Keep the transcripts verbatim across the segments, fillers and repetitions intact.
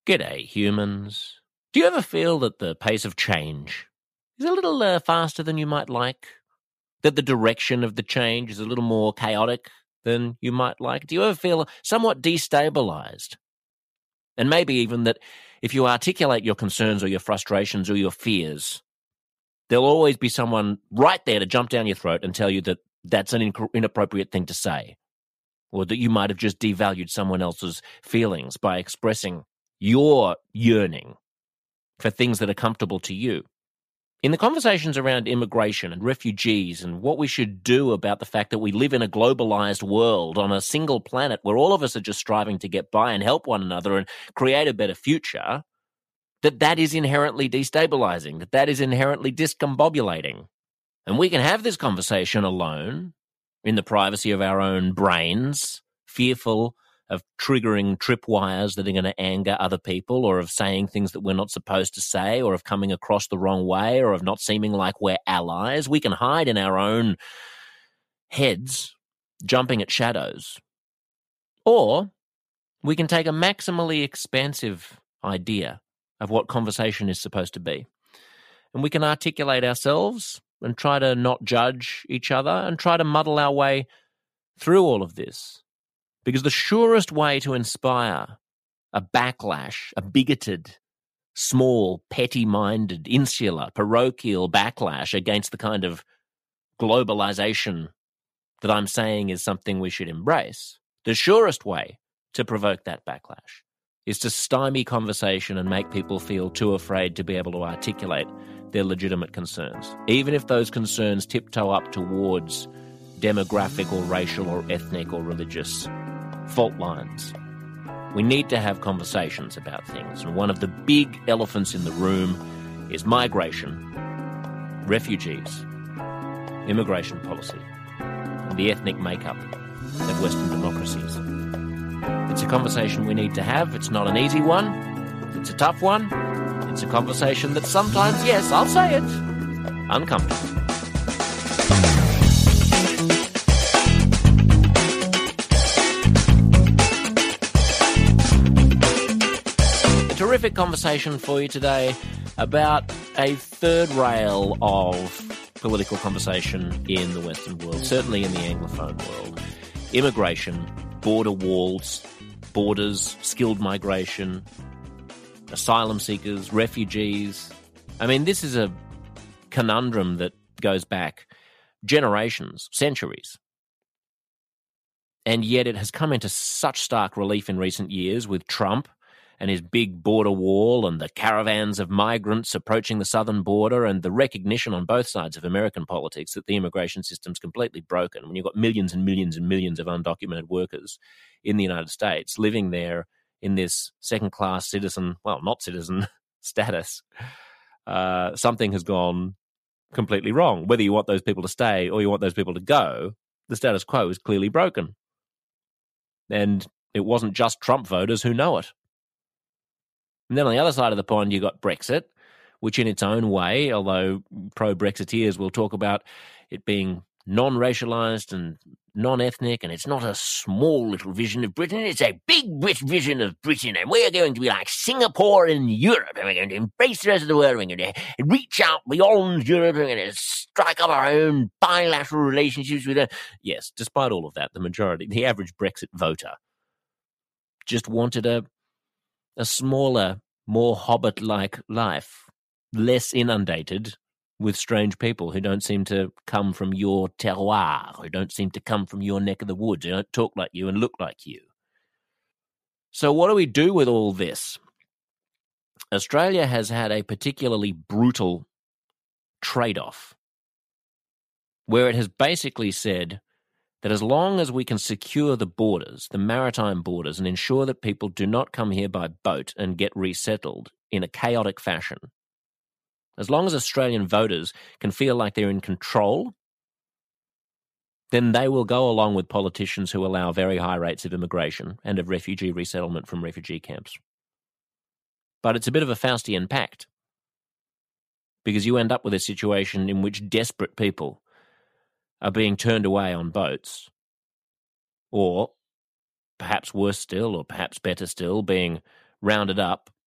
G'day, humans. Do you ever feel that the pace of change is a little uh, faster than you might like? That the direction of the change is a little more chaotic than you might like? Do you ever feel somewhat destabilized? And maybe even that if you articulate your concerns or your frustrations or your fears, there'll always be someone right there to jump down your throat and tell you that that's an inc- inappropriate thing to say, or that you might have just devalued someone else's feelings by expressing your yearning for things that are comfortable to you. In the conversations around immigration and refugees and what we should do about the fact that we live in a globalized world on a single planet where all of us are just striving to get by and help one another and create a better future, that that is inherently destabilizing, that that is inherently discombobulating. And we can have this conversation alone, in the privacy of our own brains, fearful of triggering tripwires that are going to anger other people, or of saying things that we're not supposed to say, or of coming across the wrong way, or of not seeming like we're allies. We can hide in our own heads, jumping at shadows. Or we can take a maximally expansive idea of what conversation is supposed to be. And we can articulate ourselves and try to not judge each other and try to muddle our way through all of this. Because the surest way to inspire a backlash, a bigoted, small, petty-minded, insular, parochial backlash against the kind of globalization that I'm saying is something we should embrace, the surest way to provoke that backlash is to stymie conversation and make people feel too afraid to be able to articulate their legitimate concerns, even if those concerns tiptoe up towards demographic or racial or ethnic or religious fault lines. We need to have conversations about things, and one of the big elephants in the room is migration, refugees, immigration policy, and the ethnic makeup of Western democracies. It's a conversation we need to have. It's not an easy one. It's a tough one. It's a conversation that sometimes, yes, I'll say it, uncomfortable. Terrific conversation for you today about a third rail of political conversation in the Western world, certainly in the Anglophone world. Immigration, border walls, borders, skilled migration, asylum seekers, refugees. I mean, this is a conundrum that goes back generations, centuries. And yet it has come into such stark relief in recent years with Trump and his big border wall and the caravans of migrants approaching the southern border and the recognition on both sides of American politics that the immigration system's completely broken. When you've got millions and millions and millions of undocumented workers in the United States living there in this second-class citizen, well, not citizen status, uh, something has gone completely wrong. Whether you want those people to stay or you want those people to go, the status quo is clearly broken. And it wasn't just Trump voters who know it. And then on the other side of the pond, you got Brexit, which in its own way, although pro-Brexiteers will talk about it being non-racialized and non-ethnic, and it's not a small little vision of Britain, it's a big vision of Britain, and we're going to be like Singapore in Europe, and we're going to embrace the rest of the world, and we're going to reach out beyond Europe, and we're going to strike up our own bilateral relationships with it. Yes, despite all of that, the majority, the average Brexit voter, just wanted a a smaller, more Hobbit-like life, less inundated with strange people who don't seem to come from your terroir, who don't seem to come from your neck of the woods, who don't talk like you and look like you. So what do we do with all this? Australia has had a particularly brutal trade-off where it has basically said that as long as we can secure the borders, the maritime borders, and ensure that people do not come here by boat and get resettled in a chaotic fashion, as long as Australian voters can feel like they're in control, then they will go along with politicians who allow very high rates of immigration and of refugee resettlement from refugee camps. But it's a bit of a Faustian pact, because you end up with a situation in which desperate people are being turned away on boats, or perhaps worse still, or perhaps better still, being rounded up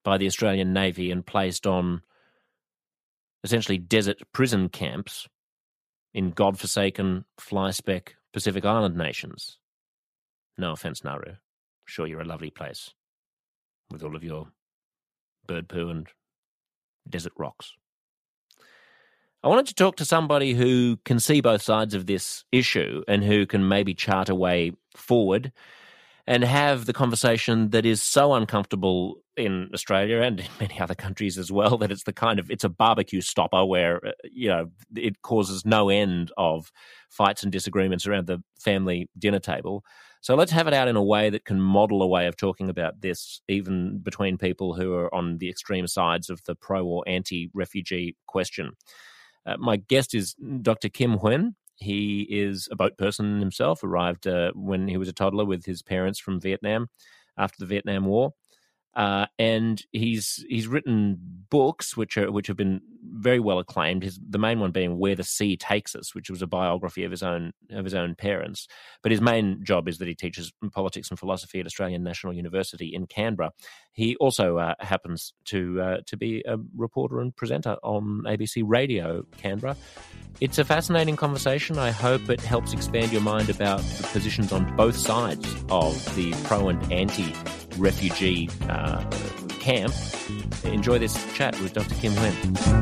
by the Australian Navy and placed on essentially desert prison camps in godforsaken, fly-speck Pacific Island nations. No offence, Nauru. Sure, you're a lovely place with all of your bird poo and desert rocks. I wanted to talk to somebody who can see both sides of this issue and who can maybe chart a way forward and have the conversation that is so uncomfortable in Australia and in many other countries as well, that it's the kind of, it's a barbecue stopper where, you know, it causes no end of fights and disagreements around the family dinner table. So let's have it out in a way that can model a way of talking about this, even between people who are on the extreme sides of the pro or anti-refugee question. Uh, my guest is Doctor Kim Huynh. He is a boat person himself, arrived uh, when he was a toddler with his parents from Vietnam after the Vietnam War. Uh, and he's he's written books which are which have been very well acclaimed. His, the main one being Where the Sea Takes Us, which was a biography of his own of his own parents. But his main job is that he teaches politics and philosophy at Australian National University in Canberra. He also uh, happens to uh, to be a reporter and presenter on A B C Radio Canberra. It's a fascinating conversation. I hope it helps expand your mind about the positions on both sides of the pro and anti-refugee uh, camp. Enjoy this chat with Doctor Kim Huynh.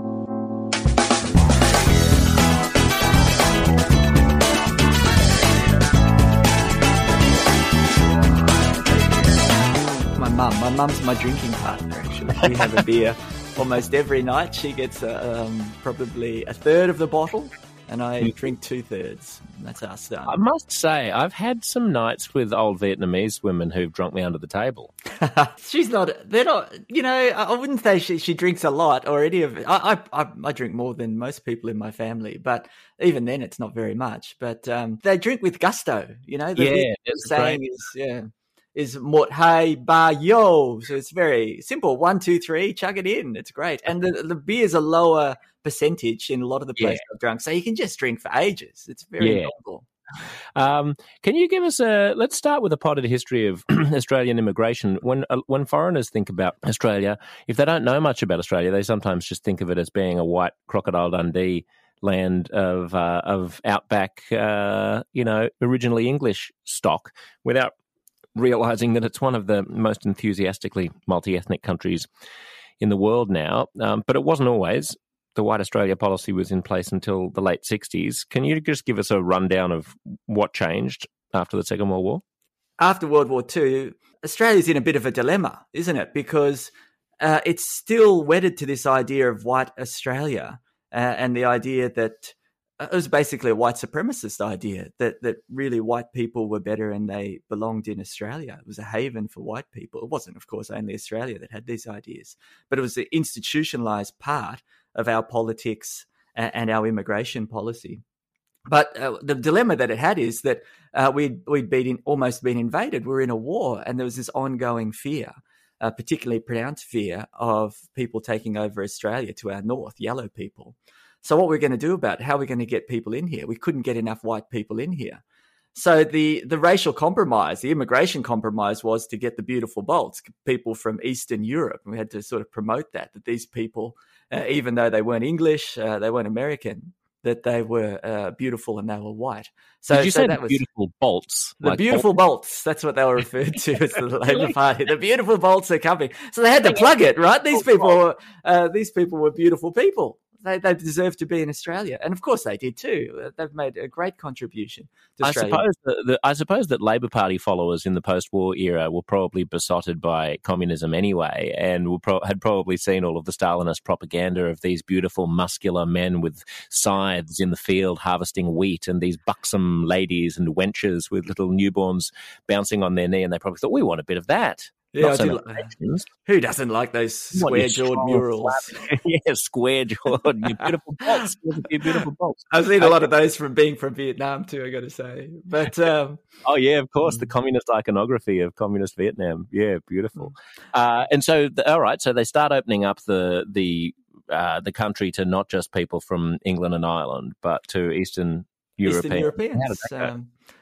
My mum. My mum's my drinking partner, actually. We have a beer almost every night. She gets uh, um, probably a third of the bottle, and I drink two-thirds. That's us done. I must say, I've had some nights with old Vietnamese women who've drunk me under the table. She's not, they're not, you know, I wouldn't say she, she drinks a lot or any of it. I, I, I drink more than most people in my family, but even then it's not very much. But um, they drink with gusto, you know. The yeah, that's saying great. is, yeah. is mot hai ba yo. So it's very simple. One, two, three, chug it in. It's great. And the, the beer's a lower percentage in a lot of the places yeah. I've drunk. So you can just drink for ages. It's very yeah. novel. Um, can you give us a, let's start with a potted history of Australian immigration. When uh, when foreigners think about Australia, if they don't know much about Australia, they sometimes just think of it as being a white Crocodile Dundee land of, uh, of outback, uh, you know, originally English stock, without realizing that it's one of the most enthusiastically multi-ethnic countries in the world now. Um, but it wasn't always. The White Australia policy was in place until the late sixties. Can you just give us a rundown of what changed after the Second World War? After World War Two, Australia's in a bit of a dilemma, isn't it? Because uh, it's still wedded to this idea of white Australia uh, and the idea that it was basically a white supremacist idea that that really white people were better and they belonged in Australia. It was a haven for white people. It wasn't, of course, only Australia that had these ideas, but it was the institutionalized part of our politics and our immigration policy. But uh, the dilemma that it had is that uh, we'd, we'd been in, almost been invaded. We were in a war, and there was this ongoing fear, uh, particularly pronounced fear, of people taking over Australia to our north, yellow people. So what we're going to do about it, how are we going to get people in here? We couldn't get enough white people in here. So the, the racial compromise, the immigration compromise, was to get the beautiful bolts, people from Eastern Europe. And we had to sort of promote that, that these people, uh, even though they weren't English, uh, they weren't American, that they were uh, beautiful and they were white. So, Did you so say that the was beautiful bolts? The like beautiful bolts. bolts. That's what they were referred to as the Labor Party. The beautiful bolts are coming. So they had to plug it, right? These people were, uh, these people were beautiful people. They they deserve to be in Australia, and of course they did too. They've made a great contribution to Australia. I suppose that the, I suppose that Labor Party followers in the post-war era were probably besotted by communism anyway, and were pro- had probably seen all of the Stalinist propaganda of these beautiful, muscular men with scythes in the field harvesting wheat, and these buxom ladies and wenches with little newborns bouncing on their knee, and they probably thought, we want a bit of that. Yeah, so like, who doesn't like those square-jawed murals? Yeah, square-jawed, beautiful bolts, beautiful bolts. I've seen a lot of those from being from Vietnam too, I got to say. But um, oh yeah, of course, the communist iconography of communist Vietnam. Yeah, beautiful. Uh, and so, the, all right, so they start opening up the the uh, the country to not just people from England and Ireland, but to Eastern Europeans. Eastern Europeans.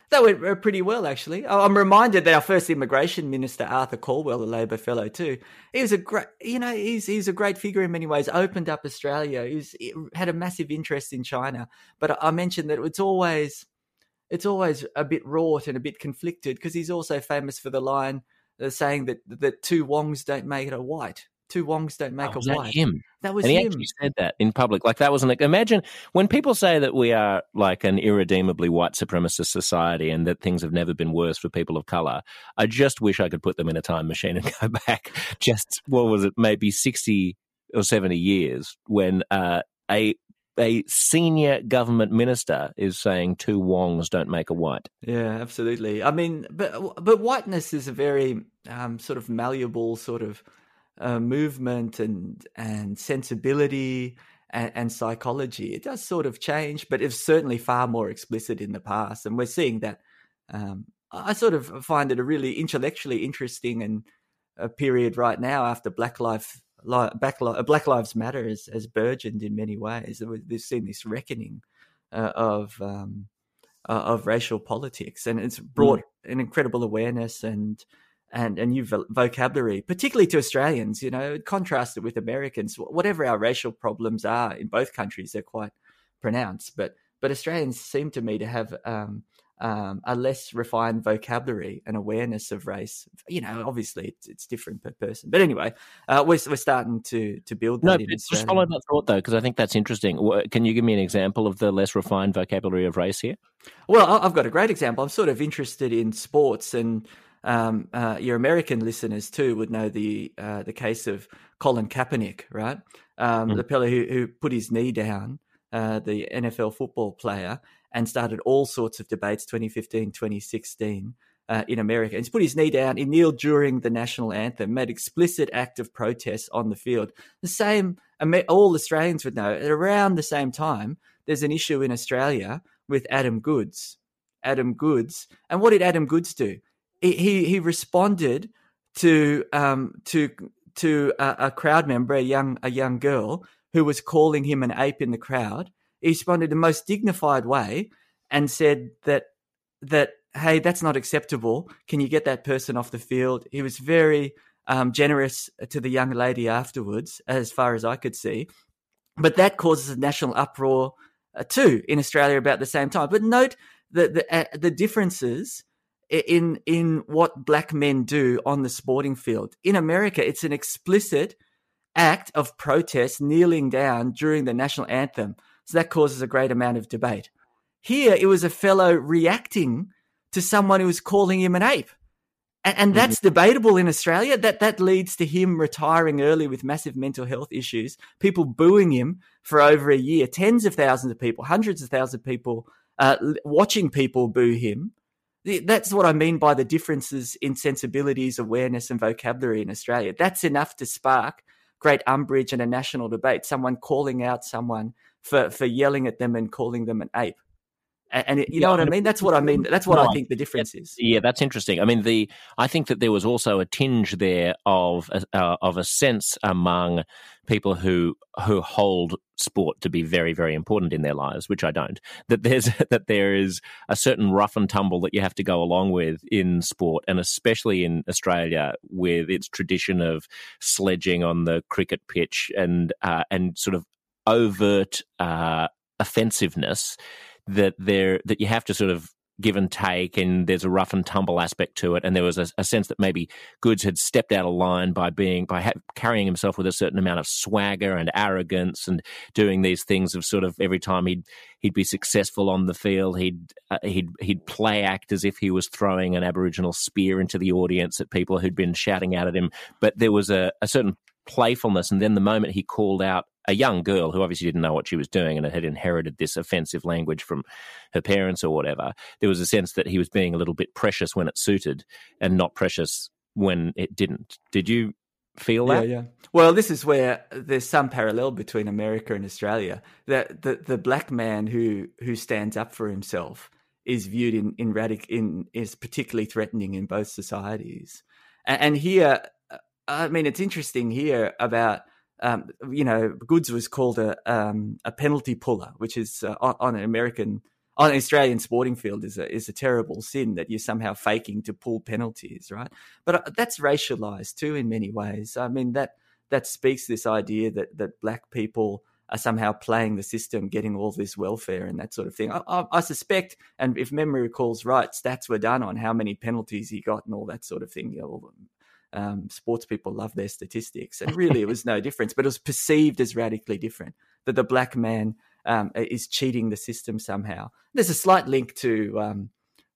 That went uh, pretty well, actually. I- I'm reminded that our first immigration minister, Arthur Caldwell, a Labor fellow too, he was a great, you know, he's he's a great figure in many ways. Opened up Australia. He's he had a massive interest in China. But I I mentioned that it's always it's always a bit wrought and a bit conflicted because he's also famous for the line uh, saying that that two wongs don't make it a white. Two wongs don't make Oh, a was that white. him? That was And he him. actually said that in public. Like that wasn't. Imagine when people say that we are like an irredeemably white supremacist society and that things have never been worse for people of color. I just wish I could put them in a time machine and go back. Just what was it? Maybe sixty or seventy years when uh, a a senior government minister is saying two wongs don't make a white. Yeah, absolutely. I mean, but but whiteness is a very um, sort of malleable sort of uh, movement and and sensibility and, and psychology. It does sort of change, but it's certainly far more explicit in the past, and we're seeing that. Um, I sort of find it a really intellectually interesting and a period right now after Black Lives Black, Black Lives Matter has, has burgeoned in many ways. We've seen this reckoning uh, of um, uh, of racial politics, and it's brought mm. an incredible awareness and and a new vo- vocabulary, particularly to Australians. You know, contrasted with Americans, whatever our racial problems are in both countries, they're quite pronounced. But but Australians seem to me to have um, um, a less refined vocabulary and awareness of race. You know, obviously it's, it's different per person. But anyway, uh, we're we're starting to to build that. No, in just Australia. follow that thought though, because I think that's interesting. Can you give me an example of the less refined vocabulary of race here? Well, I've got a great example. I'm sort of interested in sports, and um, uh, your American listeners too would know the uh, the case of Colin Kaepernick, right? Um, mm. The fella who, who put his knee down, uh, the N F L football player, and started all sorts of debates, twenty fifteen, twenty sixteen, uh, in America. And he's put his knee down, he kneeled during the national anthem, made explicit act of protest on the field. The same, all Australians would know, at around the same time, there's an issue in Australia with Adam Goodes. Adam Goodes. And what did Adam Goodes do? He he, he responded to um to to a, a crowd member, a young a young girl, who was calling him an ape in the crowd. He responded in the most dignified way and said that that hey, that's not acceptable. Can you get that person off the field? He was very um, generous to the young lady afterwards, as far as I could see. But that causes a national uproar uh, too in Australia about the same time. But note the the, uh, the differences in in what black men do on the sporting field. In America, it's an explicit act of protest, kneeling down during the national anthem. So that causes a great amount of debate. Here, it was a fellow reacting to someone who was calling him an ape. And, and that's mm-hmm. debatable in Australia. That that leads to him retiring early with massive mental health issues, people booing him for over a year, tens of thousands of people, hundreds of thousands of people uh, watching people boo him. That's what I mean by the differences in sensibilities, awareness, and vocabulary in Australia. That's enough to spark great umbrage and a national debate, someone calling out someone for, for yelling at them and calling them an ape. And it, you know yeah, what I mean? That's what I mean. That's what no, I think the difference is. Yeah, that's interesting. I mean, the I think that there was also a tinge there of uh, of a sense among people who who hold sport to be very, very important in their lives, which I don't. That there's that there is a certain rough and tumble that you have to go along with in sport, and especially in Australia with its tradition of sledging on the cricket pitch and uh, and sort of overt uh, offensiveness. That there that you have to sort of give and take, and there's a rough and tumble aspect to it. And there was a, a sense that maybe Goodes had stepped out of line by being by ha- carrying himself with a certain amount of swagger and arrogance, and doing these things of sort of every time he'd he'd be successful on the field, he'd uh, he'd he'd play act as if he was throwing an Aboriginal spear into the audience at people who'd been shouting out at him. But there was a, a certain playfulness, and then the moment he called out a young girl who obviously didn't know what she was doing and had inherited this offensive language from her parents or whatever, there was a sense that he was being a little bit precious when it suited and not precious when it didn't. Did you feel that? Yeah, yeah. Well, this is where there's some parallel between America and Australia. That the, the black man who who stands up for himself is viewed in in radic in is particularly threatening in both societies. And, and here, I mean, it's interesting here about. Um, you know, Goodes was called a um, a penalty puller, which is uh, on, on an American on the Australian sporting field is a is a terrible sin that you're somehow faking to pull penalties, right? But that's racialized too in many ways. I mean, that that speaks to this idea that that black people are somehow playing the system, getting all this welfare and that sort of thing. I, I, I suspect, and if memory recalls right, stats were done on how many penalties he got and all that sort of thing. You know, um, sports people love their statistics, and really it was no difference, but it was perceived as radically different, that the black man um, is cheating the system somehow. There's a slight link to um,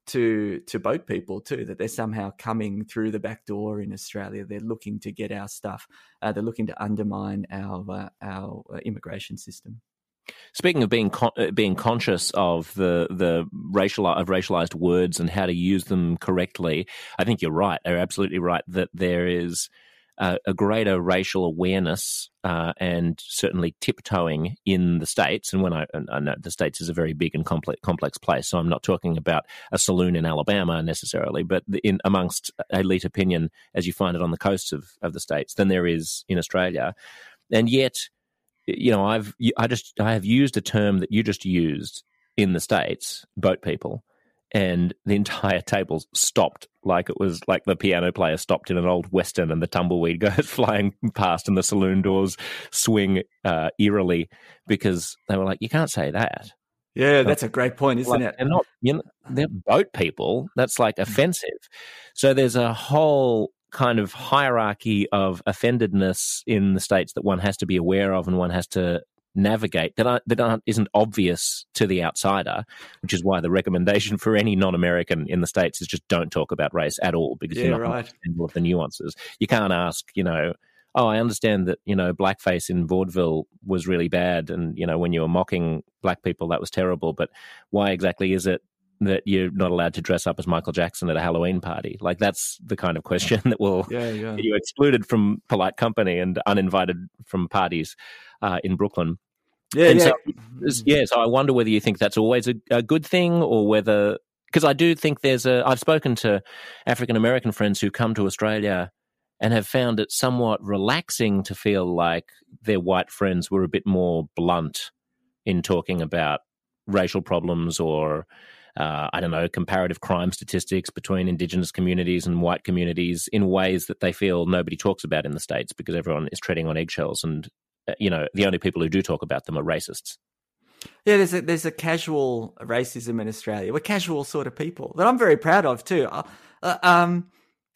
to to boat people too, that they're somehow coming through the back door in Australia. They're looking to get our stuff. Uh, they're looking to undermine our uh, our uh, immigration system. Speaking of being con- being conscious of the the racial of racialized words and how to use them correctly, I think you're right. You're absolutely right that there is Uh, a greater racial awareness uh, and certainly tiptoeing in the States. And when I, I know the States is a very big and complex, complex place, so I'm not talking about a saloon in Alabama necessarily, but in amongst elite opinion, as you find it on the coasts of, of the States, than there is in Australia. And yet, you know, I've I just I have used a term that you just used in the States, boat people. And the entire table stopped, like it was like the piano player stopped in an old Western and the tumbleweed goes flying past and the saloon doors swing uh, eerily, because they were like, you can't say that. Yeah, that's a great point, isn't like, it? They're not, you know, they're boat people. That's like offensive. So there's a whole kind of hierarchy of offendedness in the States that one has to be aware of and one has to navigate that aren't, that aren't, isn't obvious to the outsider, which is why the recommendation for any non-American in the States is just don't talk about race at all, because yeah, you're not right. understanding of the nuances. You can't ask, you know, oh, I understand that, you know, blackface in vaudeville was really bad, and, you know, when you were mocking black people, that was terrible, but why exactly is it that you're not allowed to dress up as Michael Jackson at a Halloween party? Like, that's the kind of question that will yeah, yeah. get you excluded from polite company and uninvited from parties uh, in Brooklyn. Yeah, and yeah. So, yeah, so I wonder whether you think that's always a, a good thing, or whether, because I do think there's a, I've spoken to African-American friends who come to Australia and have found it somewhat relaxing to feel like their white friends were a bit more blunt in talking about racial problems or, uh, I don't know, comparative crime statistics between Indigenous communities and white communities in ways that they feel nobody talks about in the States, because everyone is treading on eggshells, and, uh, you know, the only people who do talk about them are racists. Yeah, there's a, there's a casual racism in Australia. We're casual sort of people that I'm very proud of too. Uh, um,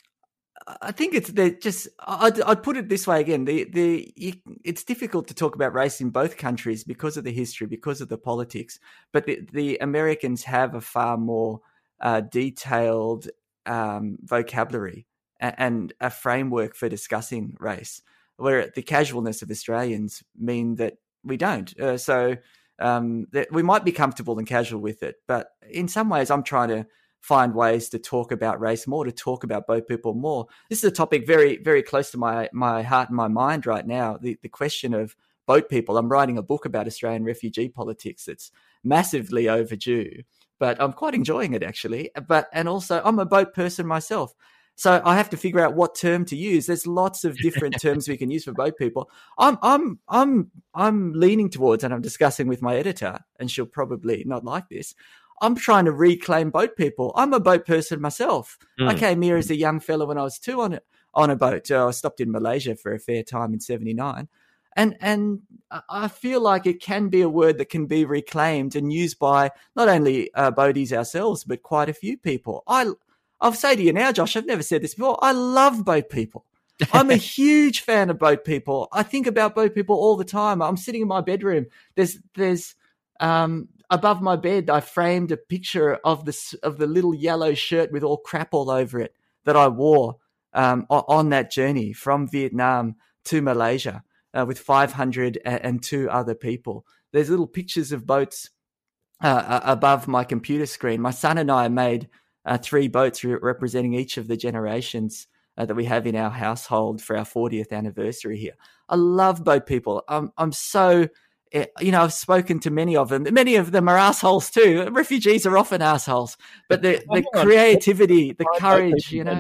I think it's they're just. I'd, I'd put it this way again: the the you, it's difficult to talk about race in both countries because of the history, because of the politics. But the, the Americans have a far more uh, detailed um, vocabulary and, and a framework for discussing race, where the casualness of Australians mean that we don't. Uh, so um, that we might be comfortable and casual with it, but in some ways, I'm trying to find ways to talk about race more, to talk about both people more. This is a topic very, very close to my my heart and my mind right now, the, the question of boat people. I'm writing a book about Australian refugee politics that's massively overdue, but I'm quite enjoying it actually. But and also, I'm a boat person myself, so I have to figure out what term to use. There's lots of different terms we can use for boat people. I'm I'm I'm I'm leaning towards, and I'm discussing with my editor, and she'll probably not like this, I'm trying to reclaim boat people. I'm a boat person myself. Mm. I came here as a young fella when I was two on a, on a boat. Uh, I stopped in Malaysia for a fair time in seventy-nine. And and I feel like it can be a word that can be reclaimed and used by not only uh, boaties ourselves, but quite a few people. I, I'll say to you now, Josh, I've never said this before, I love boat people. I'm a huge fan of boat people. I think about boat people all the time. I'm sitting in my bedroom. There's there's... Um, above my bed, I framed a picture of the of the little yellow shirt with all crap all over it that I wore um, on that journey from Vietnam to Malaysia uh, with five hundred two other people. There's little pictures of boats uh, above my computer screen. My son and I made uh, three boats re- representing each of the generations uh, that we have in our household for our fortieth anniversary here. I love boat people. I'm I'm so. You know, I've spoken to many of them. Many of them are assholes too. Refugees are often assholes, but the, the creativity, the courage, you know.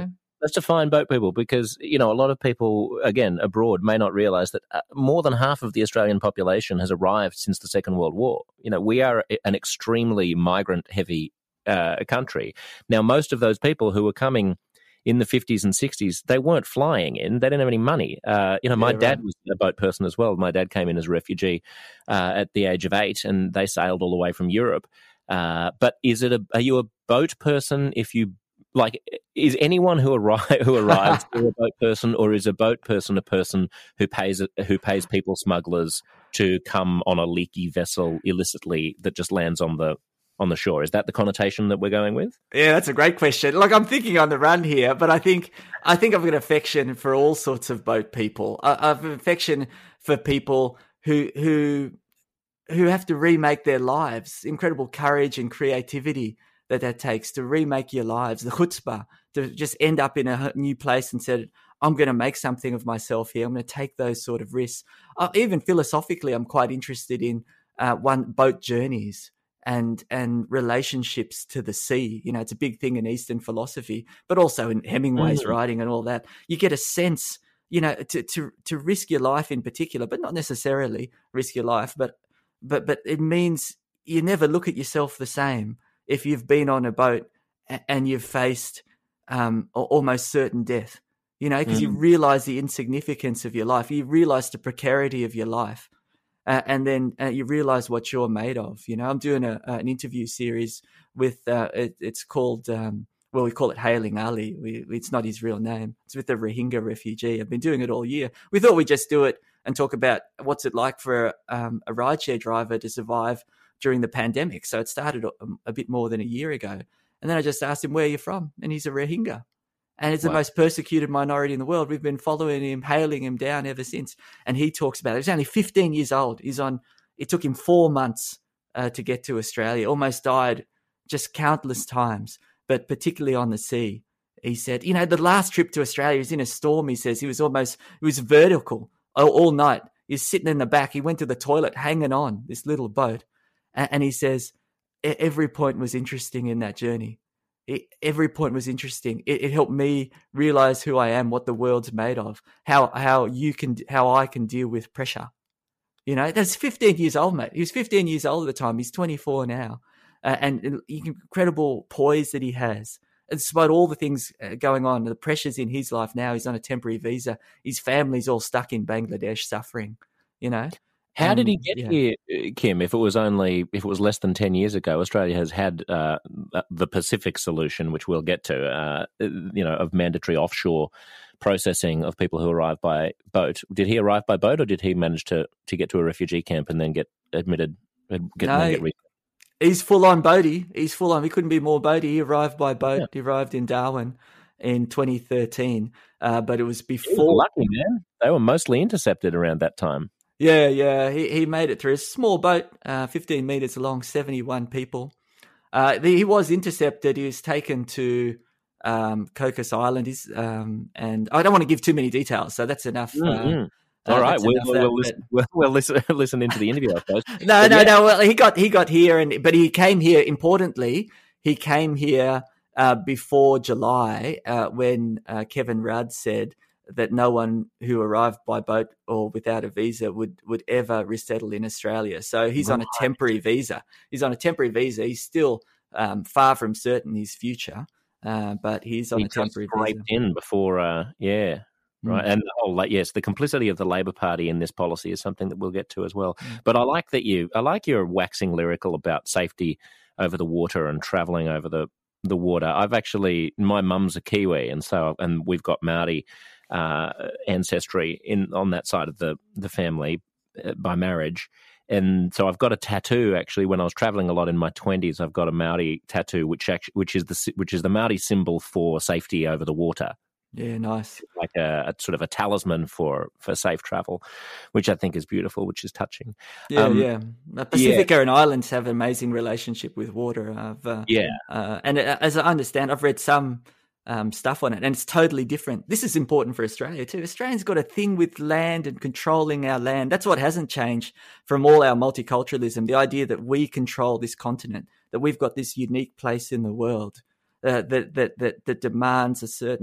Let's define boat people, because, you know, a lot of people, again, abroad may not realise that uh, more than half of the Australian population has arrived since the Second World War. You know, we are an extremely migrant-heavy uh, country. Now, most of those people who were coming in the fifties and sixties, they weren't flying in. They didn't have any money. Uh, you know, my yeah, dad right. was a boat person as well. My dad came in as a refugee uh, at the age of eight, and they sailed all the way from Europe. Uh, but is it a? Are you a boat person if you like? Is anyone who arrive who arrives a boat person, or is a boat person a person who pays who pays people smugglers to come on a leaky vessel illicitly that just lands on the on the shore? Is that the connotation that we're going with? Yeah, that's a great question. Like, I'm thinking on the run here, but I think I think I've got affection for all sorts of boat people. I, I've affection for people who who who have to remake their lives. Incredible courage and creativity that that takes to remake your lives. The chutzpah to just end up in a new place and said, I'm going to make something of myself here. I'm going to take those sort of risks. Uh, even philosophically, I'm quite interested in uh, one boat journeys. And and relationships to the sea. You know, it's a big thing in Eastern philosophy, but also in Hemingway's mm. writing and all that. You get a sense, you know, to to to risk your life in particular, but not necessarily risk your life, but but but it means you never look at yourself the same if you've been on a boat and you've faced um, almost certain death. You know, because mm. you realize the insignificance of your life, you realize the precarity of your life. Uh, and then uh, you realize what you're made of. You know, I'm doing a, uh, an interview series with, uh, it, it's called, um, well, we call it Hailing Ali. We, it's not his real name. It's with the Rohingya refugee. I've been doing it all year. We thought we'd just do it and talk about what's it like for um, a rideshare driver to survive during the pandemic. So it started a, a bit more than a year ago. And then I just asked him, where are you from? And he's a Rohingya. And it's wow. the most persecuted minority in the world. We've been following him, hailing him down ever since. And he talks about it. He's only fifteen years old. He's on. It took him four months uh, to get to Australia. Almost died just countless times, but particularly on the sea. He said, you know, the last trip to Australia, he was in a storm. He says he was almost, it was vertical all, all night. He's sitting in the back. He went to the toilet hanging on this little boat. And, and he says, every point was interesting in that journey. It, every point was interesting. It, it helped me realize who I am, what the world's made of, how how you can, how I can deal with pressure. You know, that's fifteen years old, mate. He was fifteen years old at the time. He's twenty-four now, uh, and, and incredible poise that he has. And despite all the things going on, the pressures in his life now, he's on a temporary visa. His family's all stuck in Bangladesh, suffering. You know. How um, did he get yeah. here, Kim? If it was only, if it was less than ten years ago, Australia has had uh, the Pacific solution, which we'll get to, uh, you know, of mandatory offshore processing of people who arrive by boat. Did he arrive by boat, or did he manage to, to get to a refugee camp and then get admitted? Get, no, get re- he's full on boaty. He's full on. He couldn't be more boaty. He arrived by boat. Yeah. He arrived in Darwin in twenty thirteen, uh, but it was before. He was lucky, man. They were mostly intercepted around that time. Yeah, yeah, he he made it through. A small boat, uh, fifteen meters long, seventy-one people. Uh, the, he was intercepted. He was taken to um, Cocos Island. He's, um, and I don't want to give too many details, so that's enough. Mm-hmm. Uh, All uh, right, we'll, we'll, that, listen, we'll, we'll listen, listen into the interview, I suppose. no, but no, yeah. no. Well, he got he got here, and but he came here. Importantly, he came here uh, before July, uh, when uh, Kevin Rudd said that no one who arrived by boat or without a visa would, would ever resettle in Australia. So he's right. on a temporary visa. He's on a temporary visa. He's still um, far from certain his future, uh, but he's on he a temporary visa. in before, uh, yeah, right. Mm. And the whole, like, yes, the complicity of the Labor Party in this policy is something that we'll get to as well. Mm. But I like that you, I like your waxing lyrical about safety over the water and travelling over the, the water. I've actually, my mum's a Kiwi, and so, and we've got Maori uh, ancestry in on that side of the, the family uh, by marriage. And so I've got a tattoo, actually, when I was traveling a lot in my twenties. I've got a Maori tattoo, which actually, which is the which is the Maori symbol for safety over the water. Yeah, nice. Like a, a sort of a talisman for, for safe travel, which I think is beautiful, which is touching. Yeah, um, yeah. Pacifica yeah. and islands have an amazing relationship with water. I've, uh, yeah. Uh, and as I understand, I've read some um, stuff on it, and it's totally different. This is important for Australia too. Australia's got a thing with land and controlling our land. That's what hasn't changed from all our multiculturalism, the idea that we control this continent, that we've got this unique place in the world uh, that, that, that, that demands a certain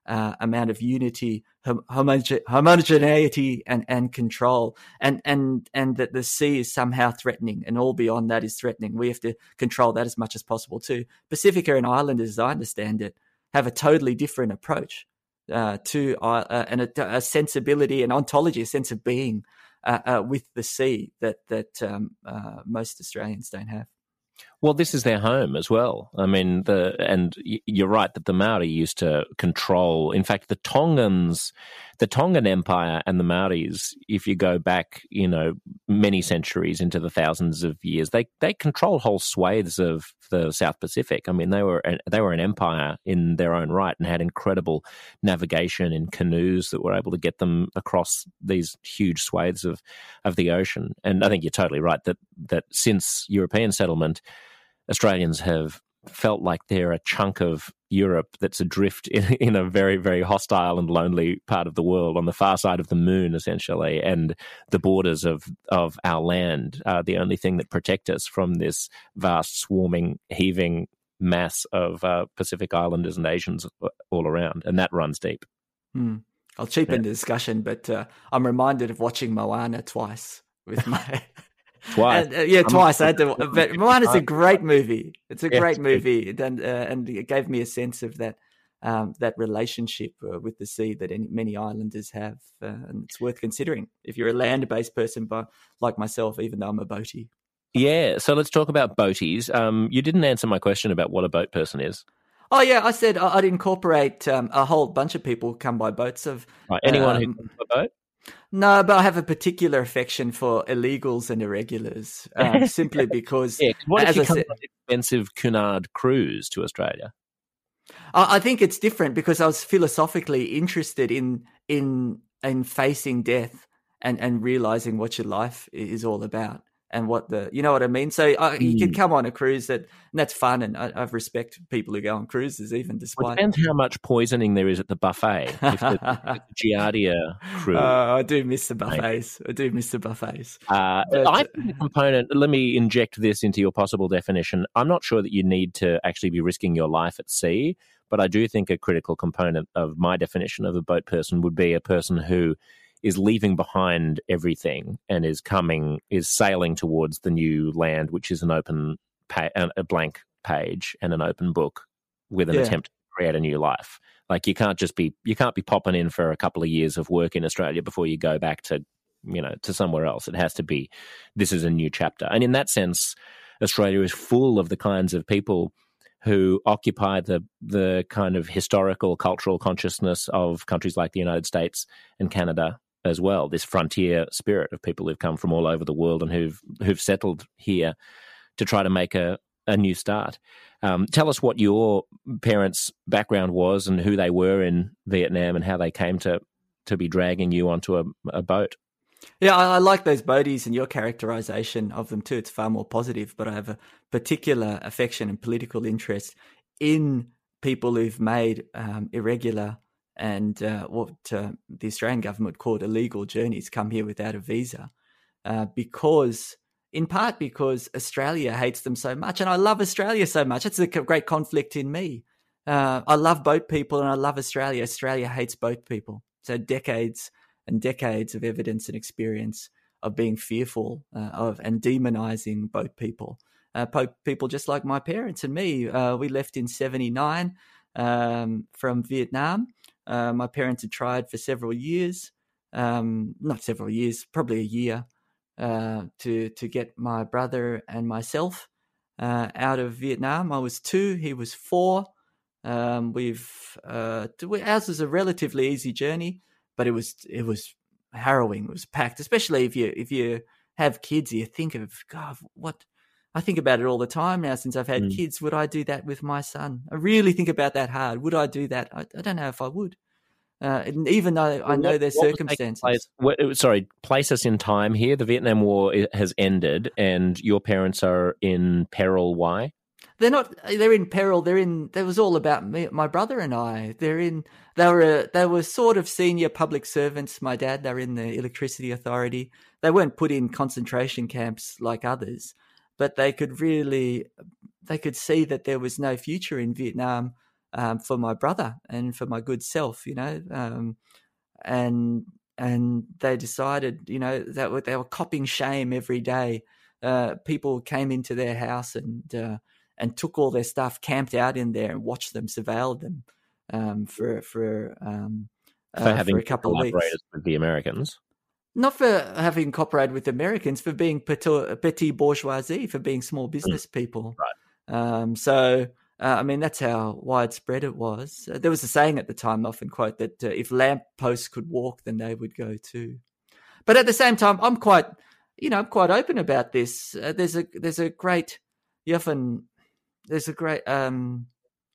uh, amount of unity, hom- homoge- homogeneity, and, and control, and and and that the sea is somehow threatening, and all beyond that is threatening. We have to control that as much as possible too. Pacifica and Islanders, as I understand it, have a totally different approach uh, to uh, uh, and a, a sensibility, an ontology, a sense of being uh, uh, with the sea that that um, uh, most Australians don't have. Well, this is their home as well. I mean, the and you're right that the Maori used to control. In fact, the Tongans, the Tongan Empire and the Maoris, if you go back, you know, many centuries into the thousands of years, they they controlled whole swathes of the South Pacific. I mean, they were they were an empire in their own right and had incredible navigation in canoes that were able to get them across these huge swathes of of the ocean. And I think you're totally right that that since European settlement, Australians have felt like they're a chunk of Europe that's adrift in, in a very, very hostile and lonely part of the world on the far side of the moon, essentially, and the borders of, of our land are the only thing that protect us from this vast, swarming, heaving mass of uh, Pacific Islanders and Asians all around, and that runs deep. Hmm. I'll cheapen Yeah. the discussion, but uh, I'm reminded of watching Moana twice with my... Twice. And, uh, yeah, twice. I had to. I'm- But Moana's a great movie. It's a Yeah, great it's great. movie, and uh, and it gave me a sense of that um, that relationship uh, with the sea that any, many islanders have, uh, and it's worth considering if you're a land-based person, but like myself, even though I'm a boatie. Yeah, so let's talk about boaties. Um, you didn't answer my question about what a boat person is. Oh yeah, I said I- I'd incorporate um, a whole bunch of people who come by boats of Right, anyone who um, comes by boat? No, but I have a particular affection for illegals and irregulars, um, simply because, Yeah, 'cause what if as you I come said, on an expensive Cunard cruise to Australia? I I think it's different because I was philosophically interested in in in facing death and and realizing what your life i- is all about and what the you know what I mean. So I, you can Mm. come on a cruise that and that's fun, and I, I respect people who go on cruises, even Well, it despite. depends how much poisoning there is at the buffet. If the, if uh, it's a Giardia cruise, I do miss the maybe. buffets. I do miss the buffets. Uh, But I think the component, let me inject this into your possible definition. I'm not sure that you need to actually be risking your life at sea, but I do think a critical component of my definition of a boat person would be a person who is leaving behind everything and is coming, is sailing towards the new land, which is an open, pa- a blank page and an open book with an Yeah. attempt to create a new life. Like you can't just be, you can't be popping in for a couple of years of work in Australia before you go back to, you know, to somewhere else. It has to be, this is a new chapter. And in that sense, Australia is full of the kinds of people who occupy the the kind of historical, cultural consciousness of countries like the United States and Canada as well. This frontier spirit of people who've come from all over the world and who've who've settled here to try to make a, a new start. Um, tell us what your parents' background was and who they were in Vietnam and how they came to to be dragging you onto a, a boat. Yeah, I, I like those boaties and your characterization of them too. It's far more positive, but I have a particular affection and political interest in people who've made um, irregular and uh, what uh, the Australian government called illegal journeys, come here without a visa, uh, because, in part because Australia hates them so much. And I love Australia so much. It's a great conflict in me. Uh, I love boat people and I love Australia. Australia hates boat people. So decades and decades of evidence and experience of being fearful uh, of and demonizing boat people. Uh, po- people just like my parents and me. Uh, we left in seventy-nine um, from Vietnam. Uh, my parents had tried for several years, um, not several years, probably a year, uh, to to get my brother and myself uh, out of Vietnam. I was two, he was four. Um, we've uh, ours was a relatively easy journey, but it was it was harrowing. It was packed, especially if you if you have kids. You think of God, what I think about it all the time now since I've had Mm. kids. Would I do that with my son? I really think about that hard. Would I do that? I, I don't know if I would. Uh, and even though I know What- their what was taking circumstances. place- what- sorry, place us in time here. The Vietnam War i- has ended, and your parents are in peril. Why? They're not. They're in peril. They're in. That was all about me, my brother and I. They're in. They were. They were sort of senior public servants. My dad. They were in the electricity authority. They weren't put in concentration camps like others, but they could really. They could see that there was no future in Vietnam um, for my brother and for my good self, you know, um, and and they decided, you know, that they were copping shame every day. Uh, people came into their house and uh, and took all their stuff, camped out in there, and watched them, surveilled them um, for for um, for uh, having for a couple of weeks. Collaborated with the Americans. Not for having cooperated with Americans, for being petit, petit bourgeoisie, for being small business mm. people. Right. Um, so, uh, I mean, that's how widespread it was. Uh, there was a saying at the time, I often quote, that uh, if lampposts could walk, then they would go too. But at the same time, I'm quite, you know, I'm quite open about this. Uh, there's a there's a great, you often, there's a great, um,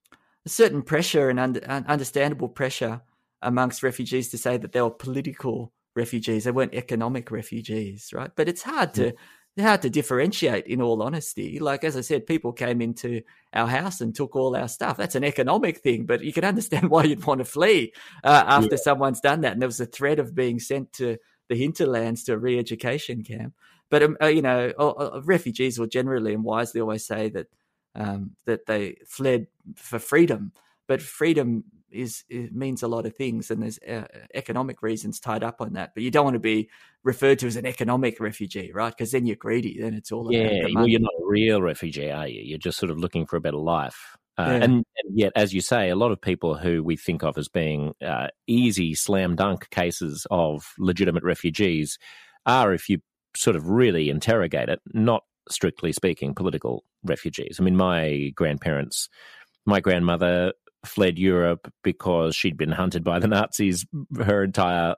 a certain pressure and under, understandable pressure amongst refugees to say that they were political refugees. They weren't economic refugees, right? But it's hard to yeah. hard to differentiate, in all honesty. Like, as I said, people came into our house and took all our stuff. That's an economic thing, but you can understand why you'd want to flee uh, after yeah. someone's done that. And there was a threat of being sent to the hinterlands to a re-education camp. But, um, uh, you know, uh, refugees will generally and wisely always say that um, that they fled for freedom. But freedom is it means a lot of things, and there's uh, economic reasons tied up on that. But you don't want to be referred to as an economic refugee, right? Because then you're greedy. Then it's all yeah. about the money. Well, you're not a real refugee, are you? You're just sort of looking for a better life. Uh, yeah. and, and yet, as you say, a lot of people who we think of as being uh, easy slam dunk cases of legitimate refugees are, if you sort of really interrogate it, not strictly speaking political refugees. I mean, my grandparents, my grandmother fled Europe because she'd been hunted by the Nazis her entire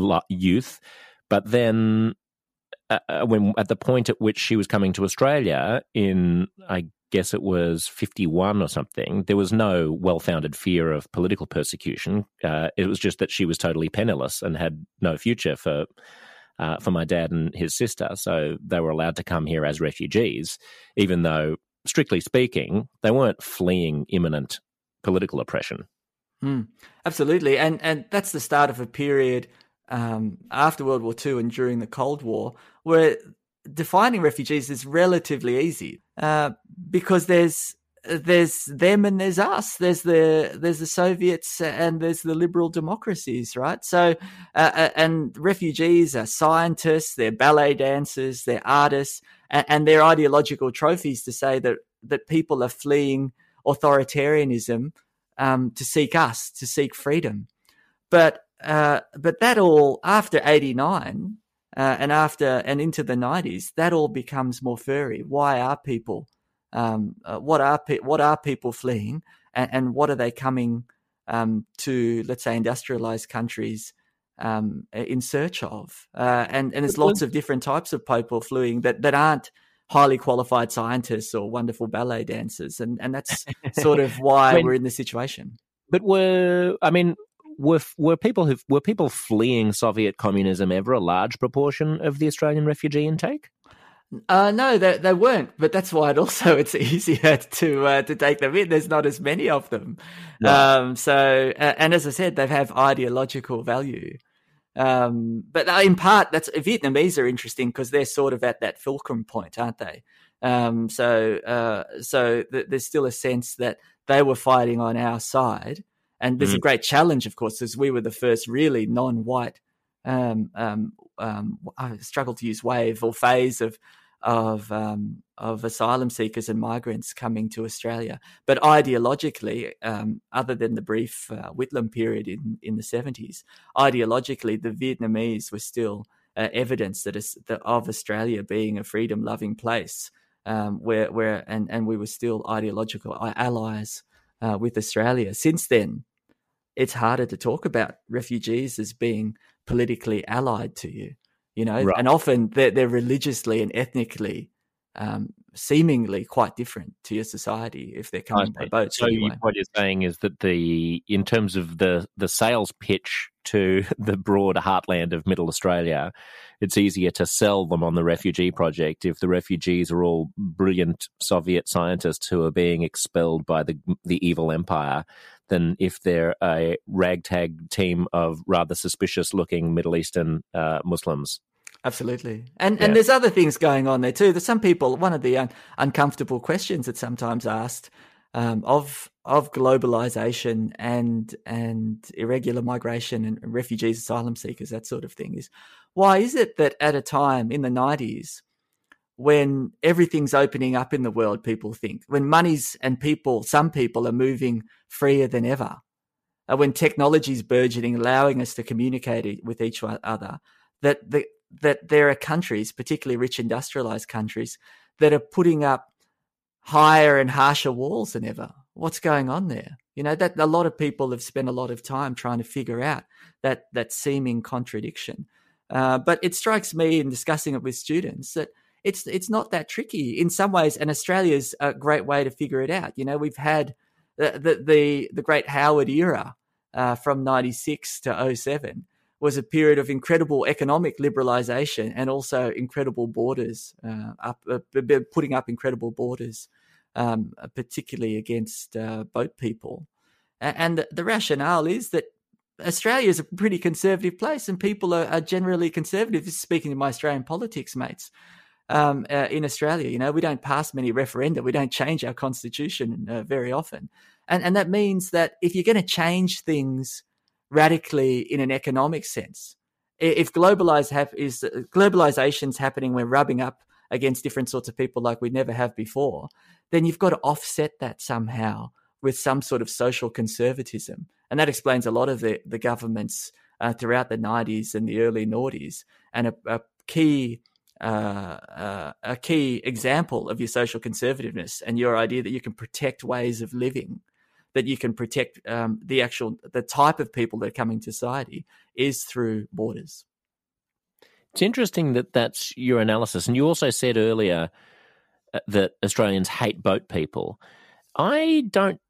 youth. But then uh, when at the point at which she was coming to Australia in, I guess it was fifty-one or something, there was no well-founded fear of political persecution. Uh, it was just that she was totally penniless and had no future for uh, for my dad and his sister. So they were allowed to come here as refugees, even though, strictly speaking, they weren't fleeing imminent political oppression. Mm, absolutely. And and that's the start of a period um, after World War Two and during the Cold War where defining refugees is relatively easy uh, because there's there's them and there's us. There's the there's the Soviets and there's the liberal democracies, right? So uh, and refugees are scientists, they're ballet dancers, they're artists, and, and they're ideological trophies to say that that people are fleeing authoritarianism um, to seek us, to seek freedom. But uh, but that all, after eighty-nine uh, and after and into the nineties, that all becomes more furry. Why are people, um, uh, what are pe- what are people fleeing, and, and what are they coming um, to, let's say, industrialized countries um, in search of? Uh, and, and there's lots of different types of people fleeing that, that aren't highly qualified scientists or wonderful ballet dancers. And, and that's sort of why I mean, we're in this situation. But were, I mean, were, were people who were people fleeing Soviet communism ever a large proportion of the Australian refugee intake? Uh, no, they, they weren't. But that's why it also it's easier to uh, to take them in. There's not as many of them. No. Um, so, uh, and as I said, they have ideological value. Um, but in part, that's Vietnamese are interesting because they're sort of at that fulcrum point, aren't they? Um, so, uh, so th- there's still a sense that they were fighting on our side, and there's mm. a great challenge, of course, as we were the first really non-white. Um, um, um, I struggle to use wave or phase of of um, of asylum seekers and migrants coming to Australia. But ideologically, um, other than the brief uh, Whitlam period in, in the seventies, ideologically, the Vietnamese were still uh, evidence that is that of Australia being a freedom-loving place, um, where where and, and we were still ideological allies uh, with Australia. Since then, it's harder to talk about refugees as being politically allied to you. You know, right. And often they're, they're religiously and ethnically um, seemingly quite different to your society if they're coming by boat. So anyway. What you're saying is that the in terms of the, the sales pitch to the broad heartland of Middle Australia, it's easier to sell them on the refugee project if the refugees are all brilliant Soviet scientists who are being expelled by the the evil empire than if they're a ragtag team of rather suspicious-looking Middle Eastern uh, Muslims. Absolutely. And yeah. and there's other things going on there too. There's some people, one of the un- uncomfortable questions that's sometimes asked um, of of globalization and and irregular migration and refugees, asylum seekers, that sort of thing, is why is it that at a time in the nineties when everything's opening up in the world, people think, when monies and people, some people are moving freer than ever, uh, when technology's burgeoning, allowing us to communicate with each other, that the, that there are countries, particularly rich industrialized countries, that are putting up higher and harsher walls than ever. What's going on there? You know, that a lot of people have spent a lot of time trying to figure out that that seeming contradiction. Uh, but it strikes me in discussing it with students that it's it's not that tricky in some ways, and Australia's a great way to figure it out. You know, we've had the the the, the great Howard era uh, from ninety-six to oh seven was a period of incredible economic liberalisation and also incredible borders, uh, up uh, putting up incredible borders, um, particularly against uh, boat people. And the, the rationale is that Australia is a pretty conservative place and people are, are generally conservative. This is speaking to my Australian politics mates um, uh, in Australia. You know, we don't pass many referenda. We don't change our constitution uh, very often. And, and that means that if you're going to change things radically in an economic sense, if globalize have, is globalization's happening, we're rubbing up against different sorts of people like we never have before, then you've got to offset that somehow with some sort of social conservatism. And that explains a lot of the, the governments uh, throughout the nineties and the early noughties. And a, a key uh, uh, a key example of your social conservativeness and your idea that you can protect ways of living, that you can protect um, the actual, the type of people that are coming to society is through borders. It's interesting that that's your analysis. And you also said earlier that Australians hate boat people. I don't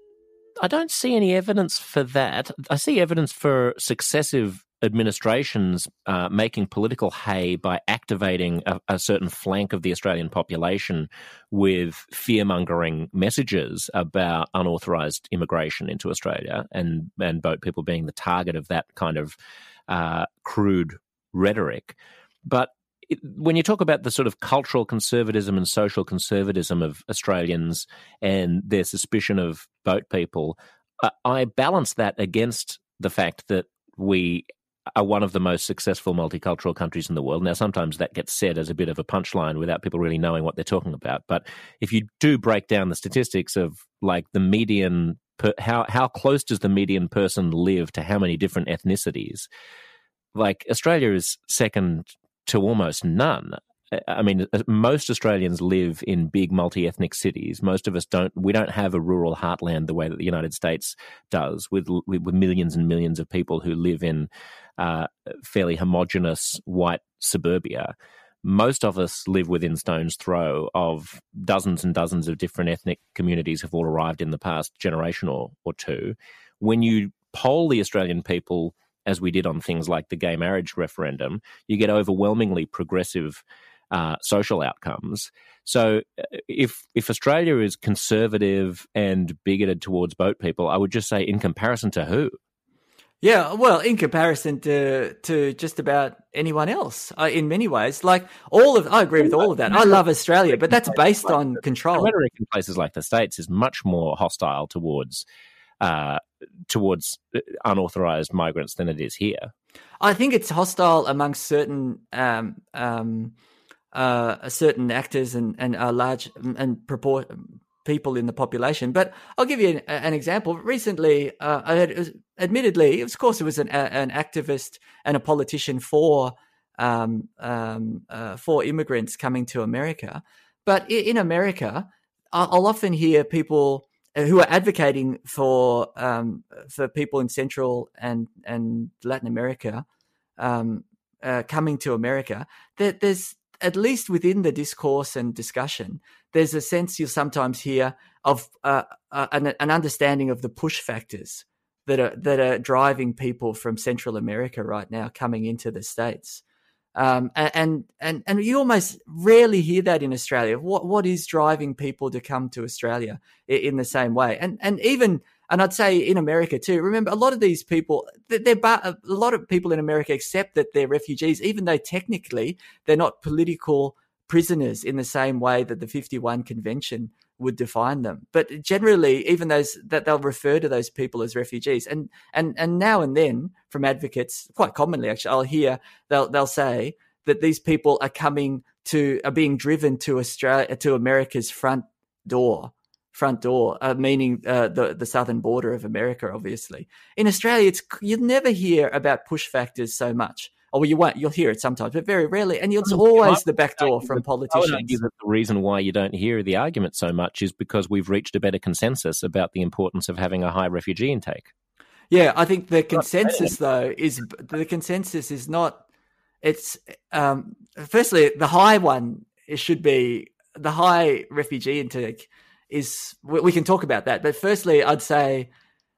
I don't see any evidence for that. I see evidence for successive administrations uh, making political hay by activating a, a certain flank of the Australian population with fear-mongering messages about unauthorised immigration into Australia and, and boat people being the target of that kind of uh, crude rhetoric. But it, when you talk about the sort of cultural conservatism and social conservatism of Australians and their suspicion of boat people, uh, I balance that against the fact that we are one of the most successful multicultural countries in the world. Now, sometimes that gets said as a bit of a punchline without people really knowing what they're talking about. But if you do break down the statistics of like the median, per, how how close does the median person live to how many different ethnicities, like Australia is second to almost none. I mean, most Australians live in big multi-ethnic cities. Most of us don't. We don't have a rural heartland the way that the United States does, with with millions and millions of people who live in uh, fairly homogenous white suburbia. Most of us live within stone's throw of dozens and dozens of different ethnic communities have all arrived in the past generation or, or two. When you poll the Australian people, as we did on things like the gay marriage referendum, you get overwhelmingly progressive uh, social outcomes. So if if Australia is conservative and bigoted towards boat people, I would just say in comparison to who? Yeah, well, in comparison to to just about anyone else, uh, in many ways. Like all of, I agree with all of that. I love Australia, but that's based on control. The rhetoric in places like the States is much more hostile towards uh, towards unauthorized migrants than it is here. I think it's hostile amongst certain um, um, uh, certain actors and and uh, large and purport people in the population. But I'll give you an, an example. Recently, uh, I had, admittedly, of course, it was an, an activist and a politician for um, um, uh, for immigrants coming to America. But in America, I'll often hear people who are advocating for um, for people in Central and and Latin America um, uh, coming to America. That there's, at least within the discourse and discussion, there's a sense you'll sometimes hear of uh, uh, an, an understanding of the push factors that are that are driving people from Central America right now coming into the States. Um, and and and you almost rarely hear that in Australia. What what is driving people to come to Australia in, in the same way? And and even and I'd say in America too. Remember, a lot of these people, they're a lot of people in America accept that they're refugees, even though technically they're not political prisoners in the same way that the fifty-one Convention would define them. But generally, even those that they'll refer to those people as refugees. And and and now and then, from advocates, quite commonly actually, I'll hear they'll they'll say that these people are coming to are being driven to Australia to America's front door. Front door, uh, meaning uh, the the southern border of America. Obviously, in Australia, it's you'll never hear about push factors so much. Oh, well, you won't. You'll hear it sometimes, but very rarely. And it's always the back door from politicians. I would argue that the reason why you don't hear the argument so much is because we've reached a better consensus about the importance of having a high refugee intake. Yeah, I think the consensus, though, is the consensus is not. It's um, firstly the high one. It should be the high refugee intake. Is we can talk about that, but firstly, I'd say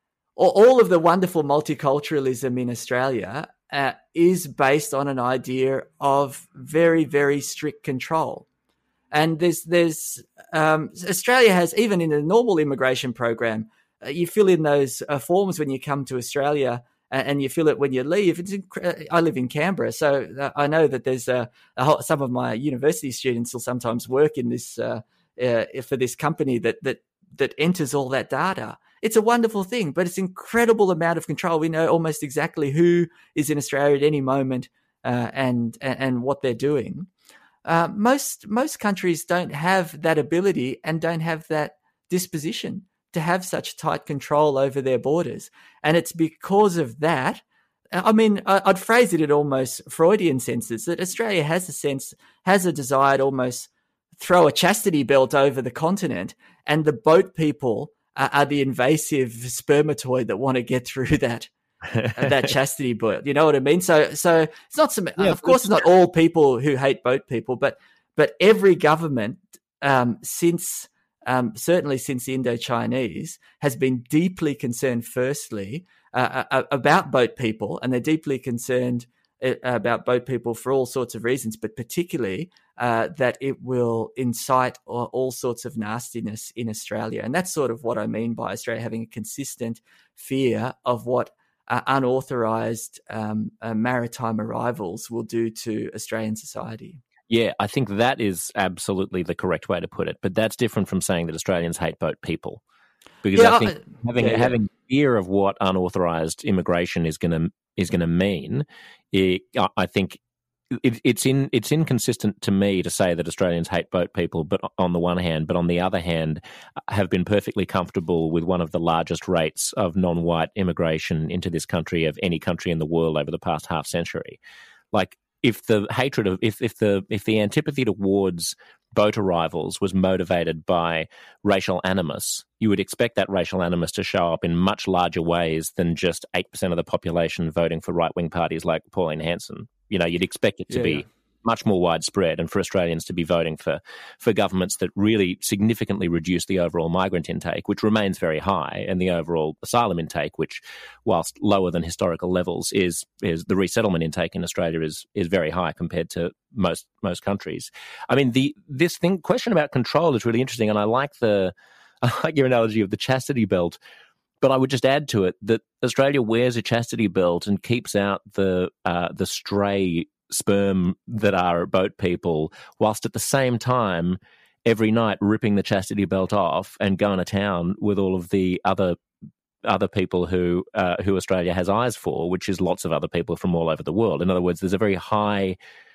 all of the wonderful multiculturalism in Australia uh, is based on an idea of very, very strict control. And there's, there's um, Australia has, even in a normal immigration program, uh, you fill in those uh, forms when you come to Australia, uh, and you fill it when you leave. It's inc- I live in Canberra, so uh, I know that there's a, a whole, some of my university students will sometimes work in this. Uh, Uh, for this company that that that enters all that data. It's a wonderful thing, but it's an incredible amount of control. We know almost exactly who is in Australia at any moment uh, and, and and what they're doing. Uh, most most countries don't have that ability and don't have that disposition to have such tight control over their borders, and it's because of that. I mean, I'd phrase it in almost Freudian senses that Australia has a sense, has a desire to almost throw a chastity belt over the continent, and the boat people are, are the invasive spermatoid that want to get through that that chastity belt. You know what I mean? So, so it's not some. Yeah, of course, it's not all people who hate boat people, but but every government um, since um, certainly since the Indo-Chinese has been deeply concerned. Firstly, uh, uh, about boat people, and they're deeply concerned about boat people for all sorts of reasons, but particularly uh, that it will incite all, all sorts of nastiness in Australia. And that's sort of what I mean by Australia having a consistent fear of what uh, unauthorised um, uh, maritime arrivals will do to Australian society. Yeah, I think that is absolutely the correct way to put it. But that's different from saying that Australians hate boat people. Because yeah, I think having yeah, yeah. having fear of what unauthorised immigration is going to is going to mean, it, I think it, it's in it's inconsistent to me to say that Australians hate boat people, but on the one hand, but on the other hand, have been perfectly comfortable with one of the largest rates of non-white immigration into this country of any country in the world over the past half century. Like, if the hatred of if if the if the antipathy towards boat arrivals was motivated by racial animus, you would expect that racial animus to show up in much larger ways than just eight percent of the population voting for right-wing parties like Pauline Hanson. You know, you'd expect it to yeah, be yeah. much more widespread, and for Australians to be voting for, for governments that really significantly reduce the overall migrant intake, which remains very high, and the overall asylum intake, which, whilst lower than historical levels, is is the resettlement intake in Australia is is very high compared to most most countries. I mean, the this thing question about control is really interesting, and I like the I like your analogy of the chastity belt. But I would just add to it that Australia wears a chastity belt and keeps out the uh, the stray sperm that are boat people, whilst at the same time every night ripping the chastity belt off and going to town with all of the other other people who uh, who Australia has eyes for, which is lots of other people from all over the world. In other words, there's a very high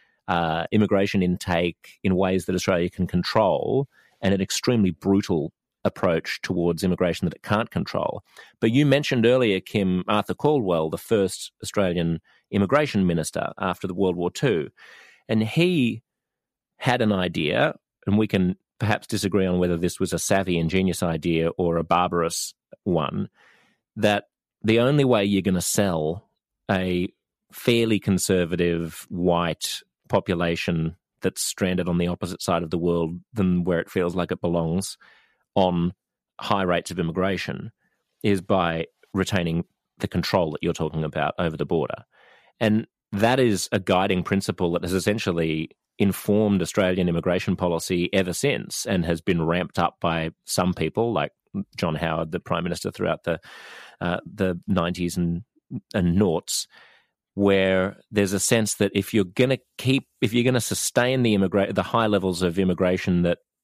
uh, immigration intake in ways that Australia can control, and an extremely brutal approach towards immigration that it can't control. But you mentioned earlier, Kim, Arthur Caldwell, the first Australian immigration minister after the World War Two, and he had an idea, and we can perhaps disagree on whether this was a savvy, ingenious idea or a barbarous one, that the only way you're going to sell a fairly conservative white population that's stranded on the opposite side of the world than where it feels like it belongs on high rates of immigration is by retaining the control that you're talking about over the border. And that is a guiding principle that has essentially informed Australian immigration policy ever since, and has been ramped up by some people like John Howard, the Prime Minister, throughout the uh, the nineties and, and noughts, where there's a sense that if you're going to keep, if you're going to sustain the immigra- the high levels of immigration that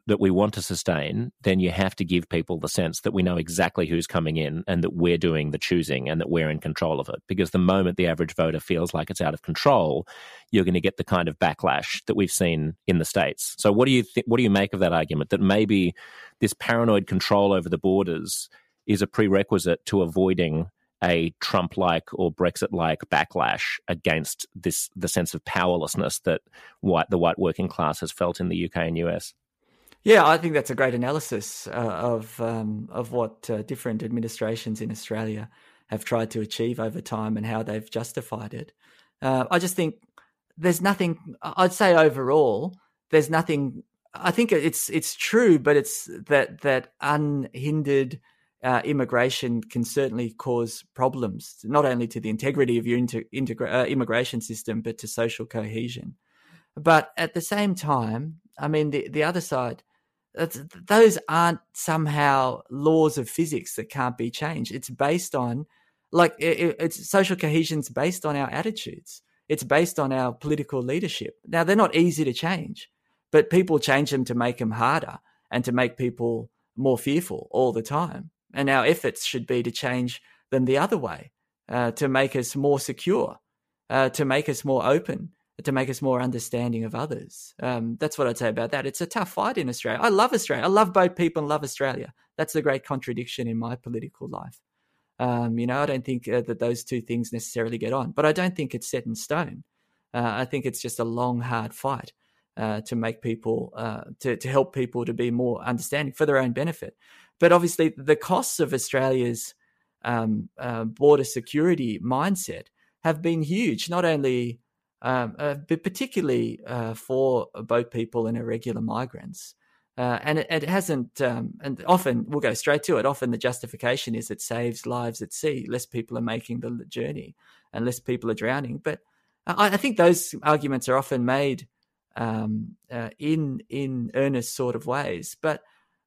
that we want to sustain, then you have to give people the sense that we know exactly who's coming in and that we're doing the choosing and that we're in control of it. Because the moment the average voter feels like it's out of control, you're going to get the kind of backlash that we've seen in the States. So what do you think? What do you make of that argument that maybe this paranoid control over the borders is a prerequisite to avoiding a Trump-like or Brexit-like backlash against this the sense of powerlessness that white, the white working class has felt in the U K and U S? Yeah, I think that's a great analysis uh, of um, of what uh, different administrations in Australia have tried to achieve over time and how they've justified it. Uh, I just think there's nothing. I'd say overall, there's nothing. I think it's it's true, but it's that that unhindered Uh, immigration can certainly cause problems, not only to the integrity of your inter- integra- uh, immigration system, but to social cohesion. But at the same time, I mean, the, the other side, that's, those aren't somehow laws of physics that can't be changed. It's based on, like, it, it's social cohesion's based on our attitudes. It's based on our political leadership. Now, they're not easy to change, but people change them to make them harder and to make people more fearful all the time. And our efforts should be to change them the other way, uh, to make us more secure, uh, to make us more open, to make us more understanding of others. Um, that's what I'd say about that. It's a tough fight in Australia. I love Australia. I love both people and love Australia. That's the great contradiction in my political life. Um, you know, I don't think uh, that those two things necessarily get on, but I don't think it's set in stone. Uh, I think it's just a long, hard fight uh, to make people, uh, to, to help people to be more understanding for their own benefit. But obviously, the costs of Australia's um, uh, border security mindset have been huge, not only, um, uh, but particularly uh, for boat people and irregular migrants. Uh, and it, it hasn't, um, and often, we'll go straight to it, often the justification is it saves lives at sea. Less people are making the journey and less people are drowning. But I, I think those arguments are often made um, uh, in, in earnest sort of ways. But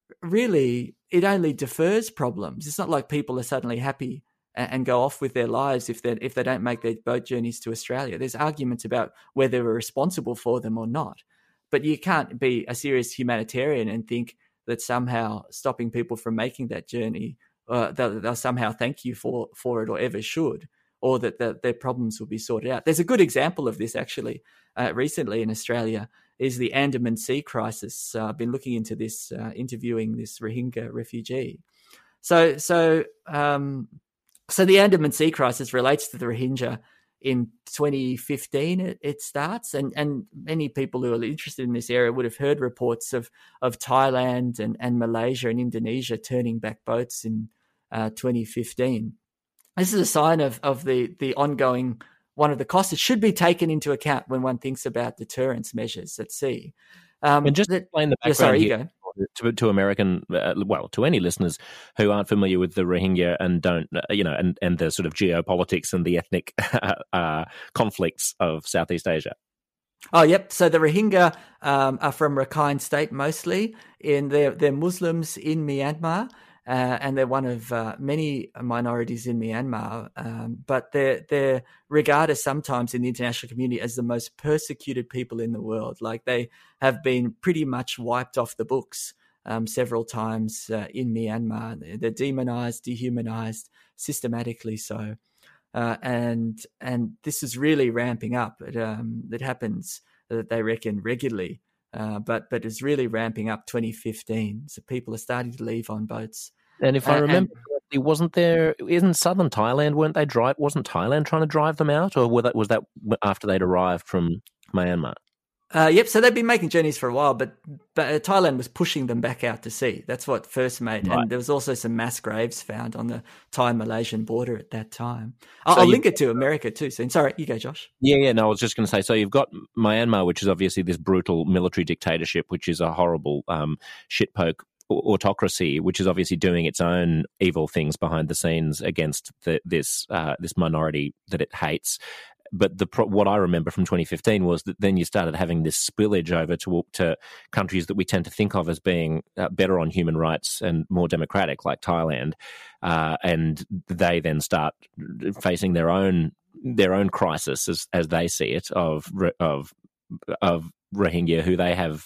really, it only defers problems. It's not like people are suddenly happy and, and go off with their lives if they if they don't make their boat journeys to Australia. There's arguments about whether we're responsible for them or not. But you can't be a serious humanitarian and think that somehow stopping people from making that journey, uh, they'll, they'll somehow thank you for, for it or ever should, or that the, their problems will be sorted out. There's a good example of this actually uh, recently in Australia is the Andaman Sea crisis. Uh, I've been looking into this, uh, interviewing this Rohingya refugee. So, so, um, so the Andaman Sea crisis relates to the Rohingya. In twenty fifteen, it, it starts, and, and many people who are interested in this area would have heard reports of of Thailand and, and Malaysia and Indonesia turning back boats in uh, twenty fifteen. This is a sign of of the the ongoing one of the costs. It should be taken into account when one thinks about deterrence measures at sea. Um, and just that, explain the background yeah, sorry, here you go. To, to American, uh, well, to any listeners who aren't familiar with the Rohingya and don't, uh, you know, and, and the sort of geopolitics and the ethnic uh, conflicts of Southeast Asia. Oh, yep. So the Rohingya um, are from Rakhine State mostly. In they're, they're Muslims in Myanmar, uh, and they're one of uh, many minorities in Myanmar. Um, but they're they're regarded sometimes in the international community as the most persecuted people in the world. Like they have been pretty much wiped off the books um, several times uh, in Myanmar. They're demonized, dehumanized, systematically so. Uh, and and this is really ramping up. It, um, it happens, uh, they reckon, regularly, uh, but but it's really ramping up twenty fifteen. So people are starting to leave on boats. And if I Uh, remember and, correctly, wasn't there, in southern Thailand, weren't they drive, wasn't Thailand trying to drive them out, or were that, was that after they'd arrived from Myanmar? Uh, yep, so they've been making journeys for a while, but, but uh, Thailand was pushing them back out to sea. That's what first made. Right. And there was also some mass graves found on the Thai-Malaysian border at that time. I'll, So I'll you- link it to America too soon. Sorry, you go, Josh. Yeah, yeah, no, I was just going to say, so you've got Myanmar, which is obviously this brutal military dictatorship, which is a horrible um, shitpoke autocracy, which is obviously doing its own evil things behind the scenes against the, this uh, this minority that it hates. But the what I remember from twenty fifteen was that then you started having this spillage over to to countries that we tend to think of as being uh, better on human rights and more democratic, like Thailand, uh, and they then start facing their own their own crisis as as they see it of of of Rohingya, who they have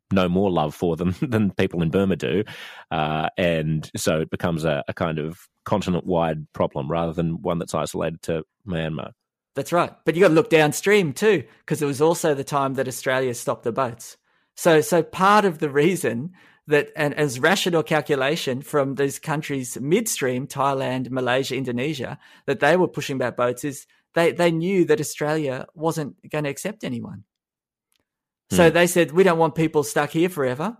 no more love for them than people in Burma do. Uh, and so it becomes a, a kind of continent-wide problem rather than one that's isolated to Myanmar. That's right. But you got to look downstream too, because it was also the time that Australia stopped the boats. So, so part of the reason that, and as rational calculation from these countries midstream, Thailand, Malaysia, Indonesia, that they were pushing back boats is they, they knew that Australia wasn't going to accept anyone. So hmm. they said, we don't want people stuck here forever.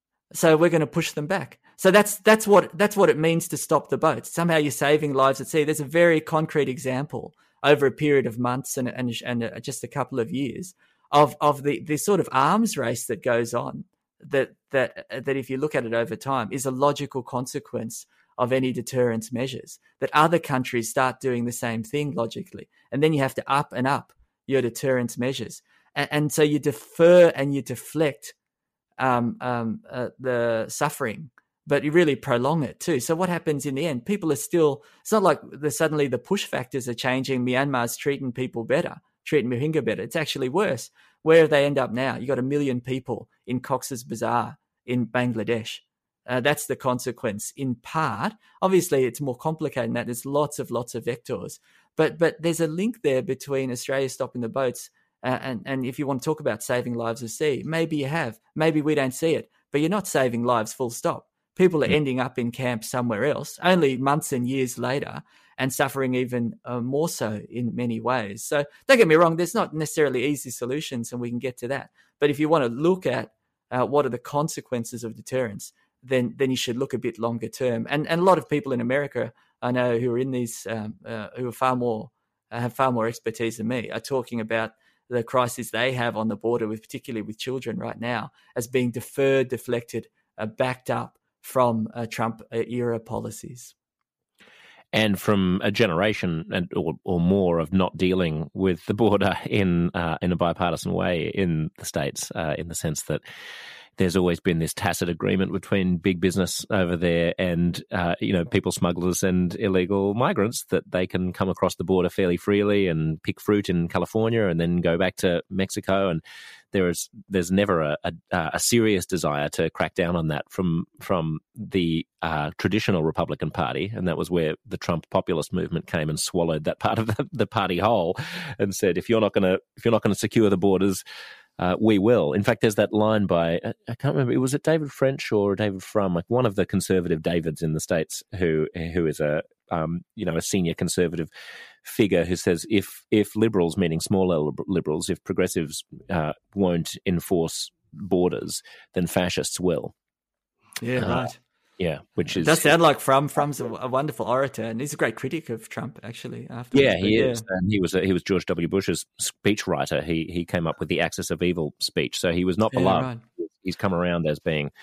So we're going to push them back. So that's, that's what, that's what it means to stop the boats. Somehow you're saving lives at sea. There's a very concrete example over a period of months and, and, and just a couple of years of, of the, the sort of arms race that goes on that, that, that if you look at it over time is a logical consequence of any deterrence measures, that other countries start doing the same thing logically. And then you have to up and up your deterrence measures. And, and so you defer and you deflect um, um, uh, the suffering, but you really prolong it too. So what happens in the end? People are still, it's not like the, suddenly the push factors are changing. Myanmar's treating people better, treating Rohingya better. It's actually worse. Where have they end up now? You got a million people in Cox's Bazar in Bangladesh. Uh, that's the consequence in part. Obviously, it's more complicated than that. There's lots of, lots of vectors. But but there's a link there between Australia stopping the boats uh, and, and if you want to talk about saving lives at sea, maybe you have. Maybe we don't see it. But you're not saving lives full stop. People are ending up in camps somewhere else, only months and years later, and suffering even uh, more so in many ways. So don't get me wrong, there's not necessarily easy solutions, and we can get to that. But if you want to look at uh, what are the consequences of deterrence, then then you should look a bit longer term. And and a lot of people in America I know who are in these, um, uh, who are far more, uh, have far more expertise than me, are talking about the crisis they have on the border, with particularly with children right now, as being deferred, deflected, uh, backed up from uh, Trump era policies. And from a generation and or, or more of not dealing with the border in uh, in a bipartisan way in the States, uh, in the sense that there's always been this tacit agreement between big business over there and, uh, you know, people smugglers and illegal migrants that they can come across the border fairly freely and pick fruit in California and then go back to Mexico. And there is there's never a, a, a serious desire to crack down on that from from the uh, traditional Republican Party, and that was where the Trump populist movement came and swallowed that part of the, the party whole and said, if you're not going to if you're not going to secure the borders, Uh, we will. In fact, there's that line by, I can't remember, was it David French or David Frum, like one of the conservative Davids in the States who who is a, um, you know, a senior conservative figure who says if if liberals, meaning smaller liberals, if progressives uh, won't enforce borders, then fascists will. Yeah, uh, right. Yeah, which is... It does sound like Frum. Frum's a, a wonderful orator, and he's a great critic of Trump, actually. After yeah, he yeah. is. And he was a, he was George W. Bush's speechwriter. He he came up with the Axis of Evil speech, so he was not beloved. Yeah, right. He's come around as being,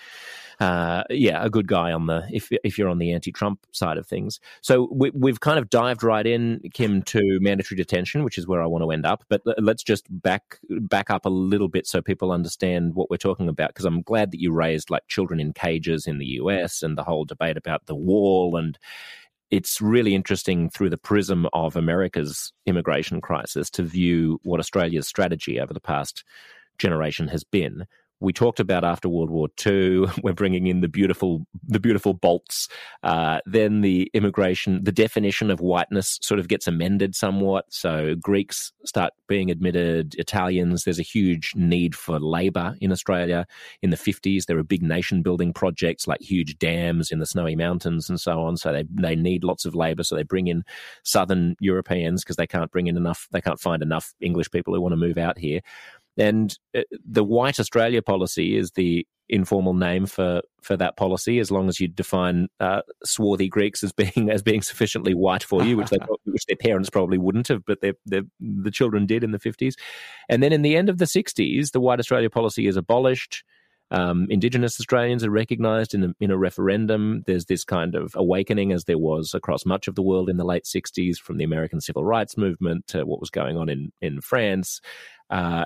uh, yeah, a good guy on the if if you're on the anti-Trump side of things. So we, we've kind of dived right in, Kim, to mandatory detention, which is where I want to end up. But let's just back back up a little bit so people understand what we're talking about, because I'm glad that you raised like children in cages in the U S and the whole debate about the wall, and it's really interesting through the prism of America's immigration crisis to view what Australia's strategy over the past generation has been. We talked about after World War Two, we're bringing in the beautiful, the beautiful bolts. Uh, then the immigration, the definition of whiteness sort of gets amended somewhat. So Greeks start being admitted, Italians. There's a huge need for labour in Australia. In the fifties, there were big nation-building projects like huge dams in the Snowy Mountains and so on. So they they need lots of labour. So they bring in Southern Europeans because they can't bring in enough. They can't find enough English people who want to move out here. And the White Australia policy is the informal name for, for that policy, as long as you define uh, swarthy Greeks as being as being sufficiently white for you, which they which their parents probably wouldn't have, but they the children did in the fifties. And then in the end of the sixties, the White Australia policy is abolished. Um, Indigenous Australians are recognised in a, in a referendum. There's this kind of awakening, as there was across much of the world in the late sixties, from the American Civil Rights Movement to what was going on in, in France. Uh,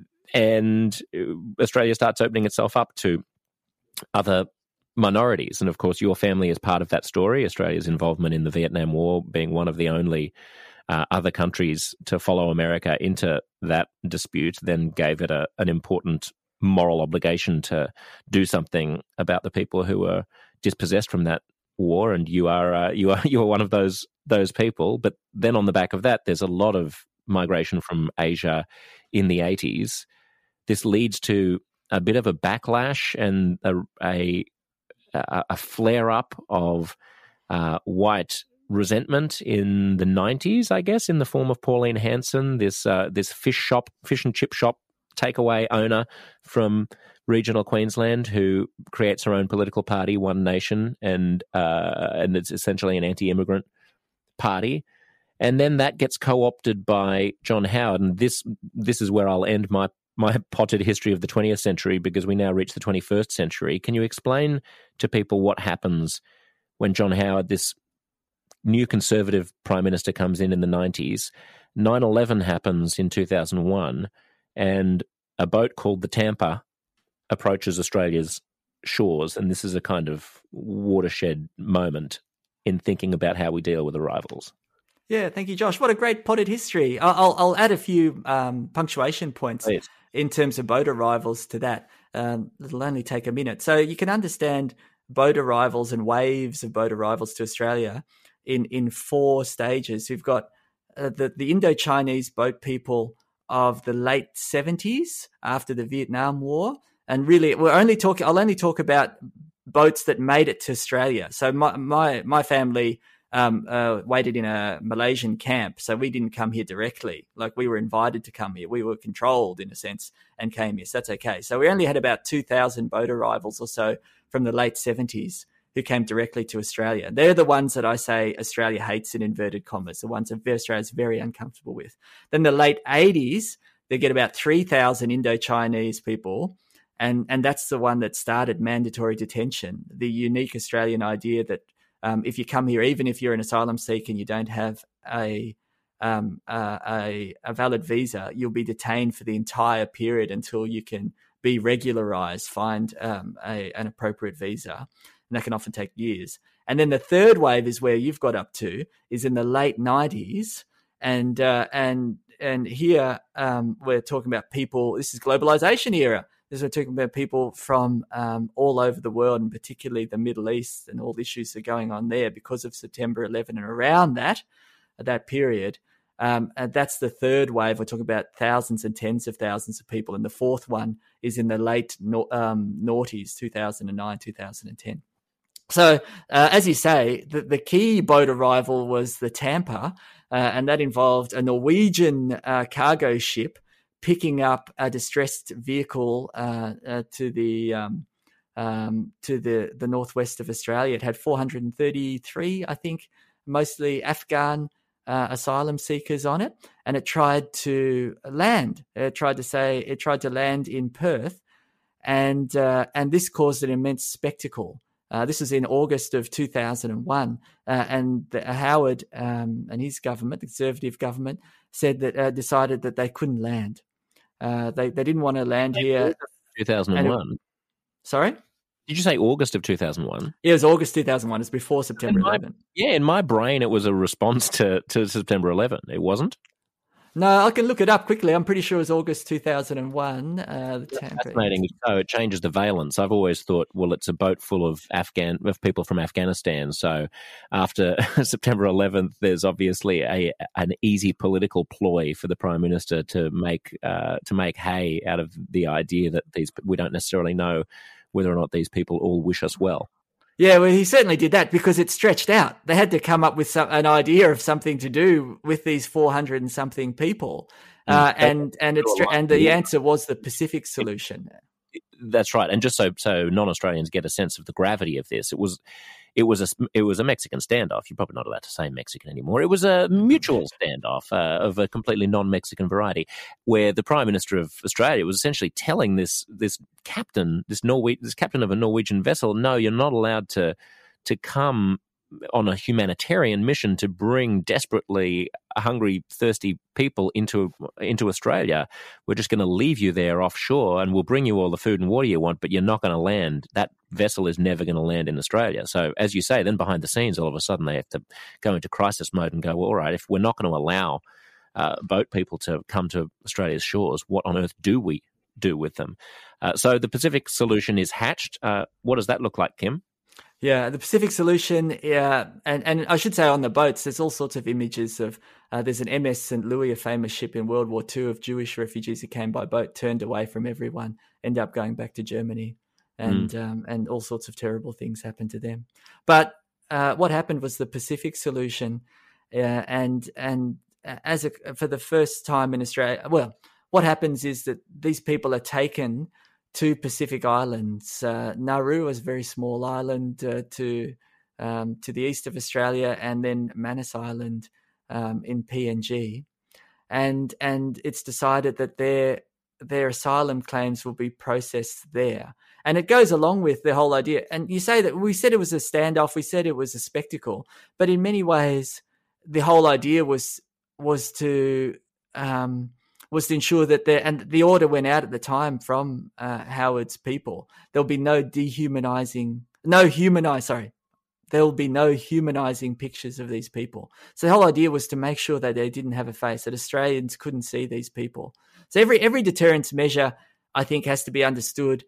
And Australia starts opening itself up to other minorities. And of course, your family is part of that story. Australia's involvement in the Vietnam War being one of the only uh, other countries to follow America into that dispute then gave it a, an important moral obligation to do something about the people who were dispossessed from that war, and you are uh, you are you are one of those those people. But then on the back of that, there's a lot of migration from Asia in the eighties. This leads to a bit of a backlash and a a, a flare up of uh, white resentment in the nineties, I guess, in the form of Pauline Hanson, this uh, this fish shop, fish and chip shop takeaway owner from regional Queensland, who creates her own political party, One Nation, and uh, and it's essentially an anti-immigrant party. And then that gets co-opted by John Howard, and this this is where I'll end my my potted history of the twentieth century, because we now reach the twenty-first century. Can you explain to people what happens when John Howard, this new Conservative Prime Minister, comes in in the nineties? nine eleven happens in two thousand one, and a boat called the Tampa approaches Australia's shores, and this is a kind of watershed moment in thinking about how we deal with arrivals. Yeah, thank you, Josh. What a great potted history. I'll, I'll add a few um, punctuation points Please. in terms of boat arrivals to that. Um, it'll only take a minute. So you can understand boat arrivals and waves of boat arrivals to Australia in, in four stages. We've got uh, the, the Indo-Chinese boat people of the late seventies after the Vietnam War. And really, we're only talking, I'll only talk about boats that made it to Australia. So my, my, my family um, uh, waited in a Malaysian camp. So we didn't come here directly. Like, we were invited to come here. We were controlled in a sense and came here. So that's okay. So we only had about two thousand boat arrivals or so from the late seventies who came directly to Australia. They're the ones that I say Australia hates in inverted commas, the ones that Australia's very uncomfortable with. Then the late eighties, they get about three thousand Indo-Chinese people, and, and that's the one that started mandatory detention, the unique Australian idea that um, if you come here, even if you're an asylum seeker and you don't have a, um, uh, a, a valid visa, you'll be detained for the entire period until you can be regularized, find um, a, an appropriate visa. And that can often take years. And then the third wave is where you've got up to, is in the late nineties. And uh, and and here um, we're talking about people, this is globalization era. This is we're talking about people from um, all over the world, and particularly the Middle East, and all the issues that are going on there because of September eleventh and around that, that period. Um, and that's the third wave. We're talking about thousands and tens of thousands of people. And the fourth one is in the late no, um, noughties, two thousand nine, two thousand ten. So, uh, as you say, the, the key boat arrival was the Tampa, uh, and that involved a Norwegian uh, cargo ship picking up a distressed vehicle uh, uh, to the um, um, to the, the northwest of Australia. It had four hundred thirty-three, I think, mostly Afghan uh, asylum seekers on it, and it tried to land. It tried to say it tried to land in Perth, and uh, and this caused an immense spectacle. Uh, this was in August of two thousand one, uh, and the, uh, Howard um, and his government, the Conservative government, said that uh, decided that they couldn't land. Uh, they they didn't want to land here. two thousand one. It, sorry, did you say August of two thousand one? Yeah, it was August two thousand one. It's before September eleventh. Yeah, in my brain, it was a response to, to September eleventh. It wasn't. No, I can look it up quickly. I'm pretty sure it was August two thousand one. Uh, the Tampa. Fascinating. So it changes the valence. I've always thought, well, it's a boat full of Afghan of people from Afghanistan. So after September eleventh, there's obviously a an easy political ploy for the Prime Minister to make uh, to make hay out of the idea that these we don't necessarily know whether or not these people all wish us well. Yeah, well, he certainly did that because it stretched out. They had to come up with some, an idea of something to do with these four hundred and something people, uh, mm, and and it's and the answer was the Pacific solution. That's right, and just so so non-Australians get a sense of the gravity of this, it was it was a it was a Mexican standoff. You're probably not allowed to say Mexican anymore. It was a mutual standoff uh, of a completely non-Mexican variety, where the Prime Minister of Australia was essentially telling this this captain, this Norwe- this captain of a Norwegian vessel, no, you're not allowed to to come on a humanitarian mission to bring desperately hungry, thirsty people into into Australia. We're just going to leave you there offshore, and we'll bring you all the food and water you want, but you're not going to land. That vessel is never going to land in Australia. So, as you say, then behind the scenes, all of a sudden they have to go into crisis mode and go, well, all right, if we're not going to allow uh, boat people to come to Australia's shores, what on earth do we do with them. Uh, so the Pacific solution is hatched. Uh, what does that look like, Kim? Yeah, the Pacific solution, yeah, and, and I should say on the boats, there's all sorts of images of, uh, there's an M S Saint Louis, a famous ship in World War Two of Jewish refugees who came by boat, turned away from everyone, ended up going back to Germany, and mm. um, and all sorts of terrible things happened to them. But uh, what happened was the Pacific solution, uh, and and as a, for the first time in Australia, well, what happens is that these people are taken to Pacific islands. Uh, Nauru is a very small island uh, to um, to the east of Australia, and then Manus Island um, in P N G, and and it's decided that their their asylum claims will be processed there, and it goes along with the whole idea. And you say that we said it was a standoff, we said it was a spectacle, but in many ways, the whole idea was was to um, was to ensure that there, and the order went out at the time from uh, Howard's people. There'll be no dehumanizing, no humanize, sorry. There'll be no humanizing pictures of these people. So the whole idea was to make sure that they didn't have a face, that Australians couldn't see these people. So every every deterrence measure, I think, has to be understood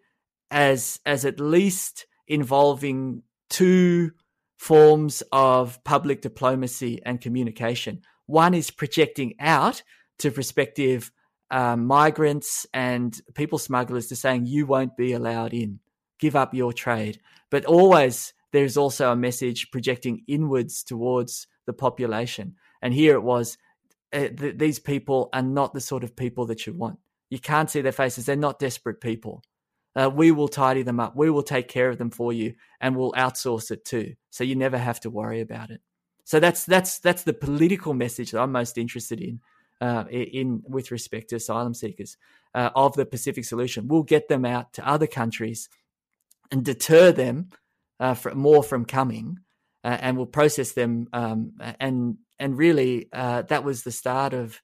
as as at least involving two forms of public diplomacy and communication. One is projecting out to prospective um, migrants and people smugglers to saying, you won't be allowed in, give up your trade. But always there's also a message projecting inwards towards the population. And here it was, uh, th- these people are not the sort of people that you want. You can't see their faces. They're not desperate people. Uh, we will tidy them up. We will take care of them for you, and we'll outsource it too. So you never have to worry about it. So that's that's that's the political message that I'm most interested in, uh, in with respect to asylum seekers uh, of the Pacific solution. We'll get them out to other countries and deter them uh, for, more from coming, uh, and we'll process them. Um, and and really, uh, that was the start of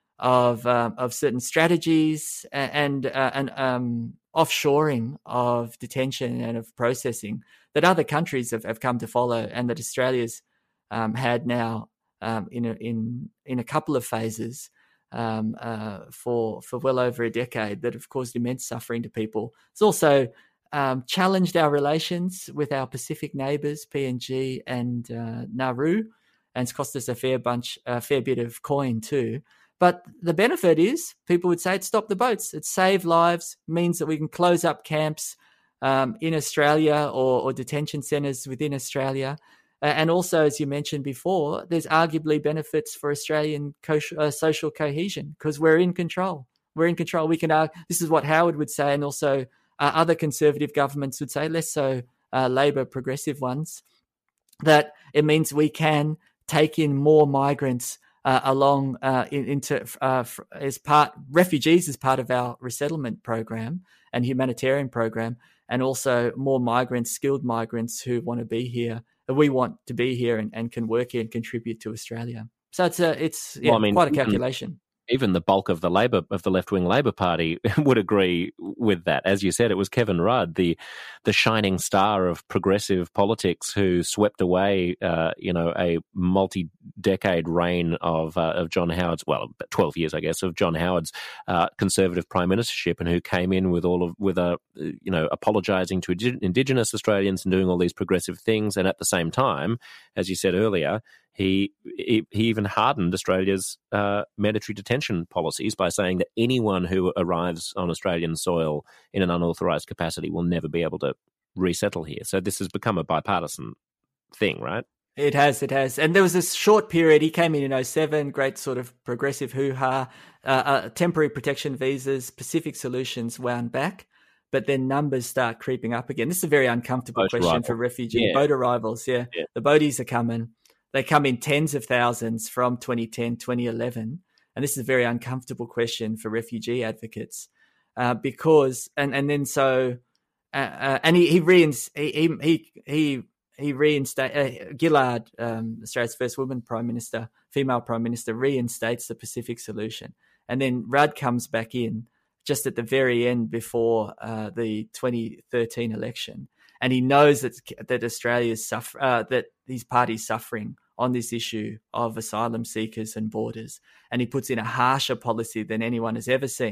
of um, of certain strategies and uh, and um, offshoring of detention and of processing that other countries have, have come to follow, and that Australia's um, had now um, in a, in in a couple of phases um, uh, for for well over a decade that have caused immense suffering to people. It's also um, challenged our relations with our Pacific neighbours, P N G and uh, Nauru, and it's cost us a fair bunch, a fair bit of coin too. But the benefit is, people would say, it stopped the boats. It saved lives, means that we can close up camps um, in Australia or, or detention centres within Australia. Uh, and also, as you mentioned before, there's arguably benefits for Australian co- uh, social cohesion because we're in control. We're in control. We can argue, this is what Howard would say, and also uh, other conservative governments would say, less so uh, Labor progressive ones, that it means we can take in more migrants Uh, along uh, in, into uh, as part refugees as part of our resettlement program and humanitarian program, and also more migrants, skilled migrants who want to be here. We want to be here and, and can work here and contribute to Australia. So it's a it's yeah, well, I mean, quite a calculation. Even the bulk of the Labor of the left-wing Labor Party would agree with that. As you said, it was Kevin Rudd, the the shining star of progressive politics, who swept away, uh, you know, a multi-decade reign of uh, of John Howard's, well, twelve years, I guess, of John Howard's uh, conservative prime ministership, and who came in with all of with a you know apologising to Indigenous Australians and doing all these progressive things, and at the same time, as you said earlier, He, he he even hardened Australia's uh, mandatory detention policies by saying that anyone who arrives on Australian soil in an unauthorised capacity will never be able to resettle here. So this has become a bipartisan thing, right? It has, it has. And there was this short period, he came in in oh seven, great sort of progressive hoo-ha, uh, uh, temporary protection visas, Pacific solutions wound back, but then numbers start creeping up again. This is a very uncomfortable boat question arrival. for refugee yeah. boat arrivals. Yeah. yeah, the boaties are coming. They come in tens of thousands from twenty ten, twenty eleven. And this is a very uncomfortable question for refugee advocates uh, because, and, and then so, uh, uh, and he, he, reins, he, he, he, he reinstates, uh, Gillard, um, Australia's first woman prime minister, female prime minister, reinstates the Pacific solution. And then Rudd comes back in just at the very end before uh, the twenty thirteen election. And he knows that that Australia's suffer, uh, that his party's suffering on this issue of asylum seekers and borders, and he puts in a harsher policy than anyone has ever seen.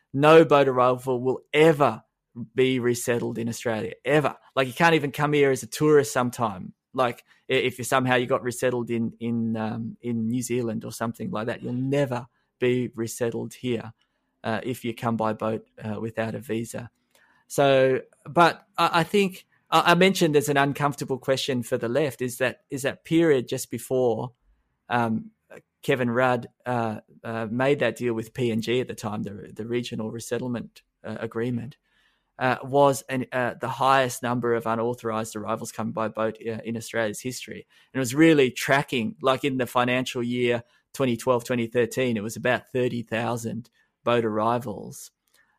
no boat arrival will ever be resettled in Australia, ever. Like, you can't even come here as a tourist sometime. Like, if you somehow you got resettled in in um, in New Zealand or something like that, you'll never be resettled here uh, if you come by boat uh, without a visa. So, but I, I think I mentioned as an uncomfortable question for the left is that is that period just before um, Kevin Rudd uh, uh, made that deal with P N G at the time, the the regional resettlement uh, agreement. Uh, was an, uh, the highest number of unauthorised arrivals coming by boat uh, in Australia's history. And it was really tracking, like in the financial year twenty twelve, twenty thirteen, it was about thirty thousand boat arrivals.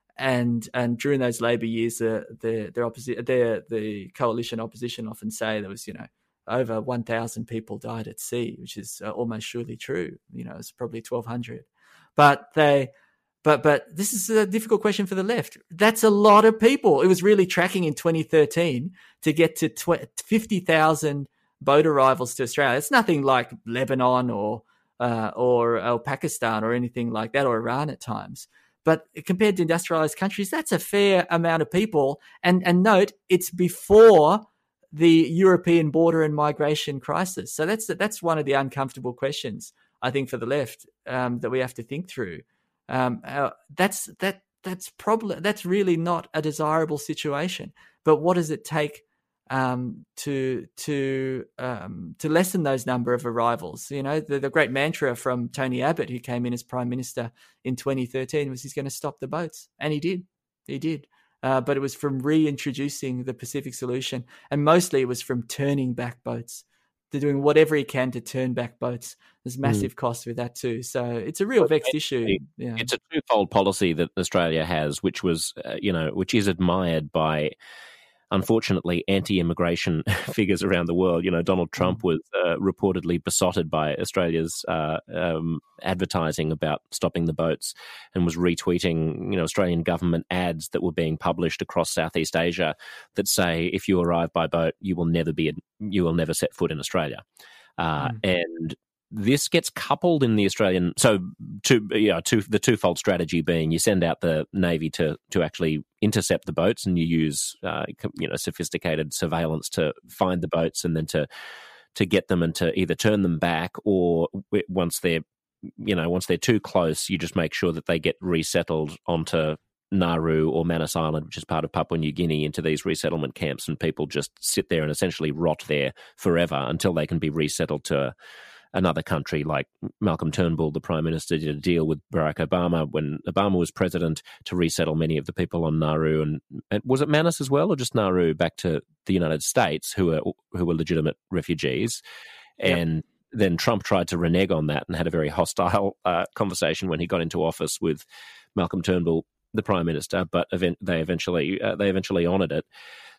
And and during those Labor years, the the the, opposi- the, the coalition opposition often say there was, you know, over one thousand people died at sea, which is uh, almost surely true. You know, it's probably twelve hundred. But they... But but this is a difficult question for the left. That's a lot of people. It was really tracking in twenty thirteen to get to fifty thousand boat arrivals to Australia. It's nothing like Lebanon or uh, or, or Pakistan or anything like that, or Iran at times. But compared to industrialized countries, that's a fair amount of people. And and note, it's before the European border and migration crisis. So that's that's one of the uncomfortable questions, I think, for the left um, that we have to think through. Um, uh, that's that that's probably that's really not a desirable situation. But what does it take um, to to um, to lessen those number of arrivals? You know, the, the great mantra from Tony Abbott, who came in as Prime Minister in twenty thirteen, was he's going to stop the boats, and he did. He did. Uh, but it was from reintroducing the Pacific solution, and mostly it was from turning back boats. They're doing whatever he can to turn back boats. There's massive mm. costs with that too. So it's a real vexed issue. Yeah. It's a twofold policy that Australia has, which was, uh, you know, which is admired by, unfortunately, anti-immigration figures around the world. You know, Donald Trump was uh, reportedly besotted by Australia's uh, um, advertising about stopping the boats, and was retweeting, you know, Australian government ads that were being published across Southeast Asia that say, if you arrive by boat, you will never be, you will never set foot in Australia. Uh, mm. And this gets coupled in the Australian, so two, you know, two, the twofold strategy being you send out the Navy to to actually intercept the boats, and you use uh, you know sophisticated surveillance to find the boats and then to to get them and to either turn them back, or once they're you know once they're too close, you just make sure that they get resettled onto Nauru or Manus Island, which is part of Papua New Guinea, into these resettlement camps, and people just sit there and essentially rot there forever until they can be resettled to another country. Like Malcolm Turnbull, the Prime Minister, did a deal with Barack Obama when Obama was president to resettle many of the people on Nauru, and, and was it Manus as well, or just Nauru, back to the United States, who were who were legitimate refugees. Yep. And then Trump tried to renege on that and had a very hostile uh, conversation when he got into office with Malcolm Turnbull, the Prime Minister, but event, they eventually uh, they eventually honoured it.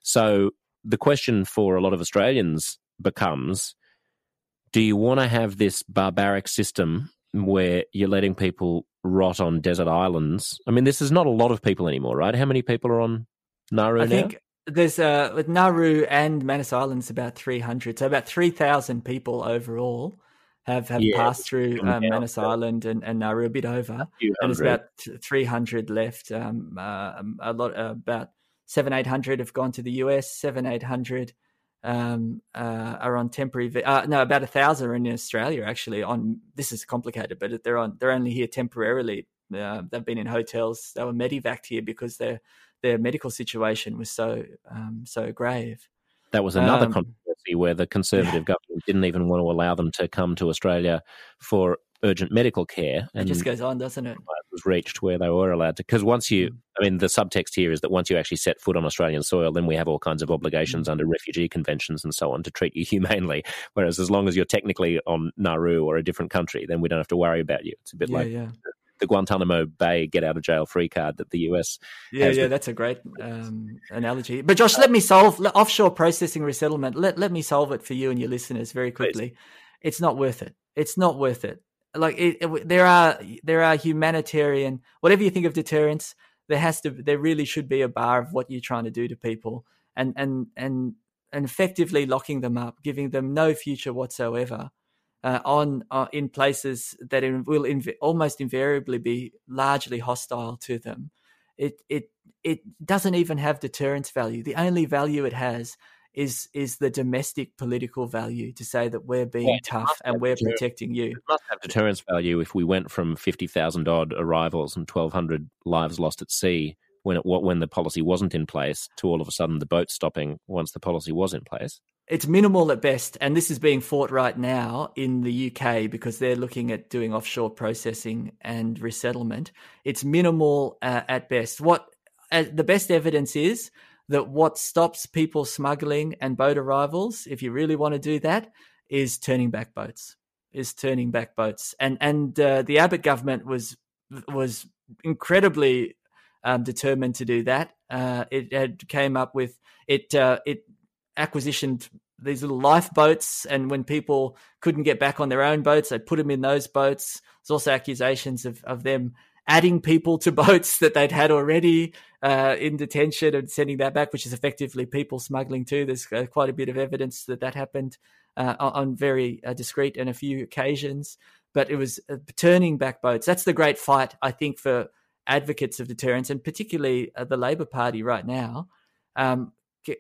So the question for a lot of Australians becomes, do you want to have this barbaric system where you're letting people rot on desert islands? I mean, this is not a lot of people anymore, right? How many people are on Nauru now? I think there's, uh, with Nauru and Manus Islands, about three hundred. So about three thousand people overall have, have yeah, passed through um, Manus Island and, and Nauru, a bit over. A and there's about three hundred left. Um, uh, a lot, uh, about seven, eight hundred have gone to the U S, seven, eight hundred um uh are on temporary uh no about a thousand are in Australia actually on this is complicated, but they're on they're only here temporarily. Uh, they've been in hotels. They were medevaced here because their their medical situation was so um so grave. That was another um, controversy where the Conservative yeah. government didn't even want to allow them to come to Australia for urgent medical care. And it just goes on, doesn't it? It was reached where they were allowed to. Because once you, I mean, the subtext here is that once you actually set foot on Australian soil, then we have all kinds of obligations mm. under refugee conventions and so on to treat you humanely. Whereas as long as you're technically on Nauru or a different country, then we don't have to worry about you. It's a bit yeah, like yeah. the Guantanamo Bay get out of jail free card that the U S yeah has. Yeah, that's a great um, analogy. But Josh, let me solve let, offshore processing resettlement. Let let me solve it for you and your listeners very quickly. Please. It's not worth it. It's not worth it. Like it, it, there are there are humanitarian, whatever you think of deterrence, there has to there really should be a bar of what you're trying to do to people, and and and and effectively locking them up, giving them no future whatsoever, uh, on uh, in places that will inv- almost invariably be largely hostile to them. it it it doesn't even have deterrence value. The only value it has is is the domestic political value to say that we're being Yeah, it tough must and have we're deter- protecting you. It must have deterrence value if we went from fifty thousand odd arrivals and twelve hundred lives lost at sea when it when the policy wasn't in place to all of a sudden the boats stopping once the policy was in place. It's minimal at best, and this is being fought right now in the U K because they're looking at doing offshore processing and resettlement. It's minimal uh, at best. What uh, the best evidence is that what stops people smuggling and boat arrivals, if you really want to do that, is turning back boats. Is turning back boats, and and uh, the Abbott government was was incredibly um, determined to do that. Uh, it had came up with it. Uh, it acquisitioned these little lifeboats, and when people couldn't get back on their own boats, they put them in those boats. There's also accusations of, of them adding people to boats that they'd had already uh, in detention and sending that back, which is effectively people smuggling too. There's uh, quite a bit of evidence that that happened uh, on very uh, discrete and a few occasions, but it was uh, turning back boats. That's the great fight, I think, for advocates of deterrence, and particularly uh, the Labor Party right now. Um,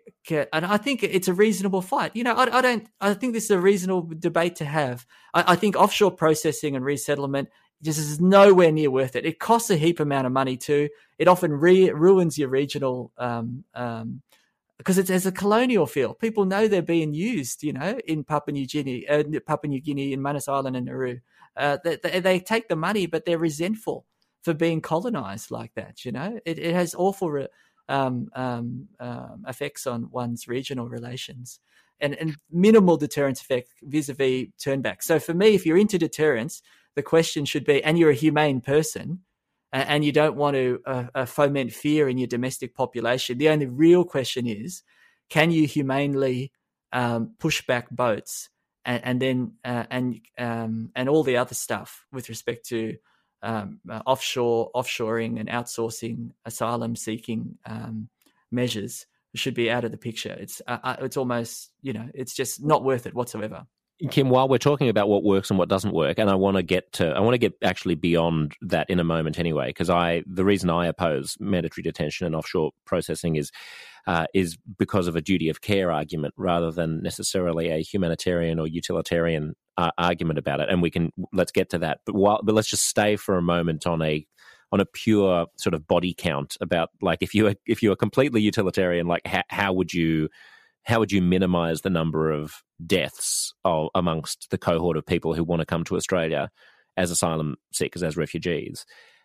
And I think it's a reasonable fight. You know, I, I don't. I think this is a reasonable debate to have. I, I think offshore processing and resettlement just is nowhere near worth it. It costs a heap amount of money too. It often re- ruins your regional um, um, because it's as a colonial feel. People know they're being used. You know, in Papua New Guinea, uh, Papua New Guinea, in Manus Island and Nauru, uh, they, they, they take the money, but they're resentful for being colonized like that. You know, it, it has awful. Re- Um, um, um, effects on one's regional relations, and, and minimal deterrence effect vis-a-vis turnback. So for me, if you're into deterrence, the question should be, and you're a humane person, uh, and you don't want to uh, uh, foment fear in your domestic population, the only real question is, can you humanely um, push back boats and, and then uh, and um, and all the other stuff with respect to Um, uh, offshore, offshoring and outsourcing asylum seeking um, measures should be out of the picture. It's uh, uh, it's almost, you know, it's just not worth it whatsoever. Kim, while we're talking about what works and what doesn't work, and I want to get to, I want to get actually beyond that in a moment anyway, because I, the reason I oppose mandatory detention and offshore processing is, uh, is because of a duty of care argument rather than necessarily a humanitarian or utilitarian uh, argument about it. And we can, let's get to that. But while, but let's just stay for a moment on a, on a pure sort of body count about, like, if you were, if you were completely utilitarian, like how, how would you, how would you minimize the number of deaths of, amongst the cohort of people who want to come to Australia as asylum seekers, as refugees?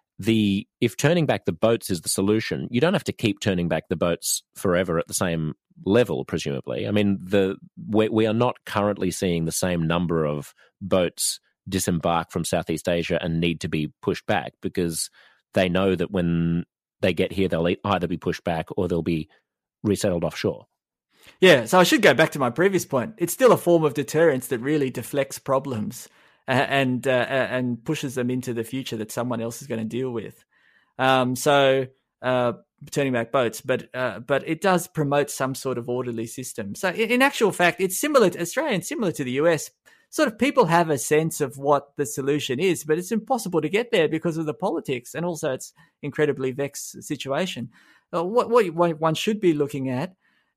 The if turning back the boats is the solution, you don't have to keep turning back the boats forever at the same level, presumably. I mean, the we, we are not currently seeing the same number of boats disembark from Southeast Asia and need to be pushed back because they know that when they get here, they'll either be pushed back or they'll be resettled offshore. Yeah, so I should go back to my previous point. It's still a form of deterrence that really deflects problems uh, and uh, and pushes them into the future that someone else is going to deal with. Um, so uh, turning back boats, but uh, but it does promote some sort of orderly system. So in, in actual fact, it's similar to Australia and similar to the U S. Sort of people have a sense of what the solution is, but it's impossible to get there because of the politics, and also it's incredibly vexed situation. Uh, what, what one should be looking at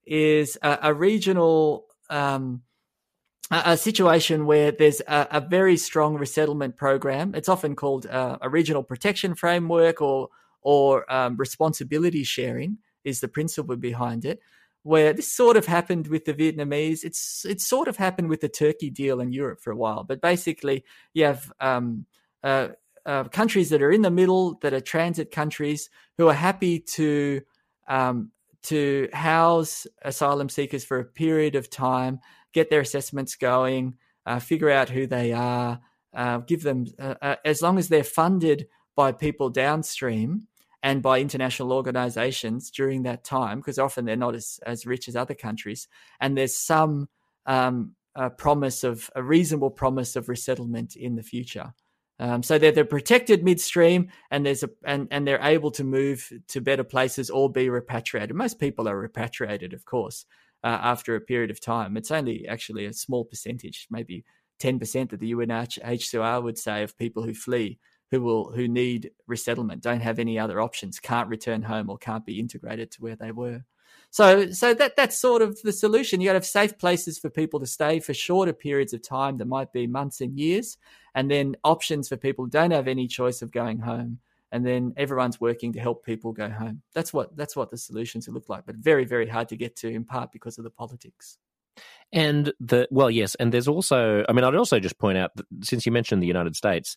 is a, a regional um, a, a situation where there's a, a very strong resettlement program. It's often called uh, a regional protection framework, or or um, responsibility sharing is the principle behind it. Where this sort of happened with the Vietnamese, it's it's sort of happened with the Turkey deal in Europe for a while. But basically, you have um, uh, uh, countries that are in the middle, that are transit countries, who are happy to um, to house asylum seekers for a period of time, get their assessments going, uh, figure out who they are, uh, give them, uh, uh, as long as they're funded by people downstream and by international organizations during that time, because often they're not as, as rich as other countries. And there's some um, uh, promise of, a reasonable promise of resettlement in the future. Um, so they're, they're protected midstream, and there's a and, and they're able to move to better places or be repatriated. Most people are repatriated, of course, uh, after a period of time. It's only actually a small percentage, maybe ten percent that the U N H C R would say, of people who flee who will who need resettlement, don't have any other options, can't return home or can't be integrated to where they were. So so that that's sort of the solution. You got to have safe places for people to stay for shorter periods of time that might be months and years, and then options for people who don't have any choice of going home. And then everyone's working to help people go home. That's what that's what the solutions look like, but very, very hard to get to, in part because of the politics. And the well, yes, and there's also, I mean, I'd also just point out that since you mentioned the United States,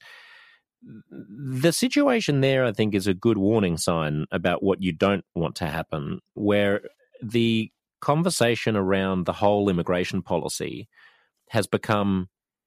the situation there, I think, is a good warning sign about what you don't want to happen, where the conversation around the whole immigration policy has become,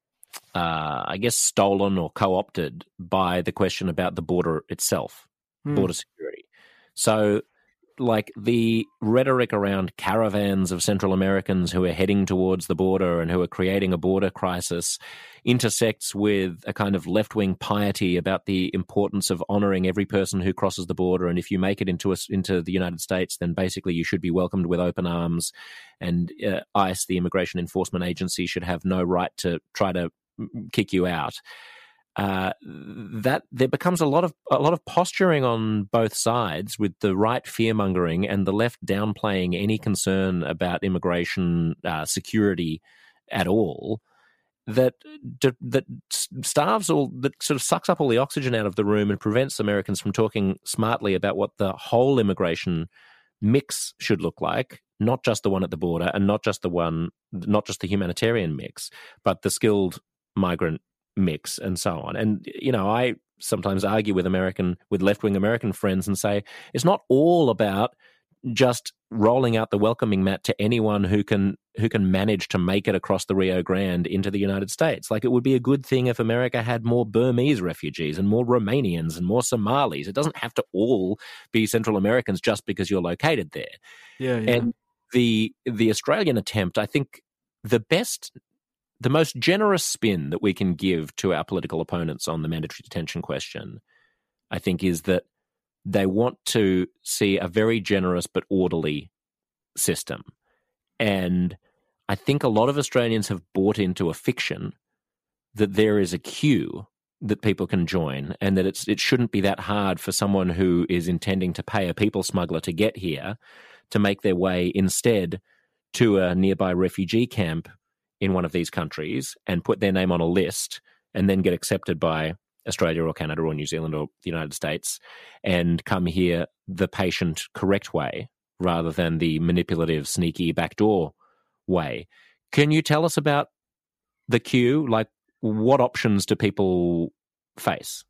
uh, I guess, stolen or co-opted by the question about the border itself, mm. border security. So, like, the rhetoric around caravans of Central Americans who are heading towards the border and who are creating a border crisis intersects with a kind of left-wing piety about the importance of honoring every person who crosses the border. And if you make it into a, into the United States, then basically you should be welcomed with open arms. And uh, ICE, the Immigration Enforcement Agency, should have no right to try to kick you out. Uh, that there becomes a lot of a lot of posturing on both sides, with the right fear-mongering and the left downplaying any concern about immigration uh, security at all. That that starves all, that sort of sucks up all the oxygen out of the room and prevents Americans from talking smartly about what the whole immigration mix should look like. Not just the one at the border, and not just the one, not just the humanitarian mix, but the skilled migrant mix and so on. And, you know, I sometimes argue with American, with left-wing American friends and say it's not all about just rolling out the welcoming mat to anyone who can who can manage to make it across the Rio Grande into the United States. Like, it would be a good thing if America had more Burmese refugees and more Romanians and more Somalis. It doesn't have to all be Central Americans just because you're located there. Yeah, yeah. And the the Australian attempt, I think the best The most generous spin that we can give to our political opponents on the mandatory detention question, I think, is that they want to see a very generous but orderly system. And I think a lot of Australians have bought into a fiction that there is a queue that people can join, and that it's it shouldn't be that hard for someone who is intending to pay a people smuggler to get here to make their way instead to a nearby refugee camp in one of these countries and put their name on a list and then get accepted by Australia or Canada or New Zealand or the United States and come here the patient, correct way rather than the manipulative, sneaky, backdoor way. Can you tell us about the queue? Like, what options do people face?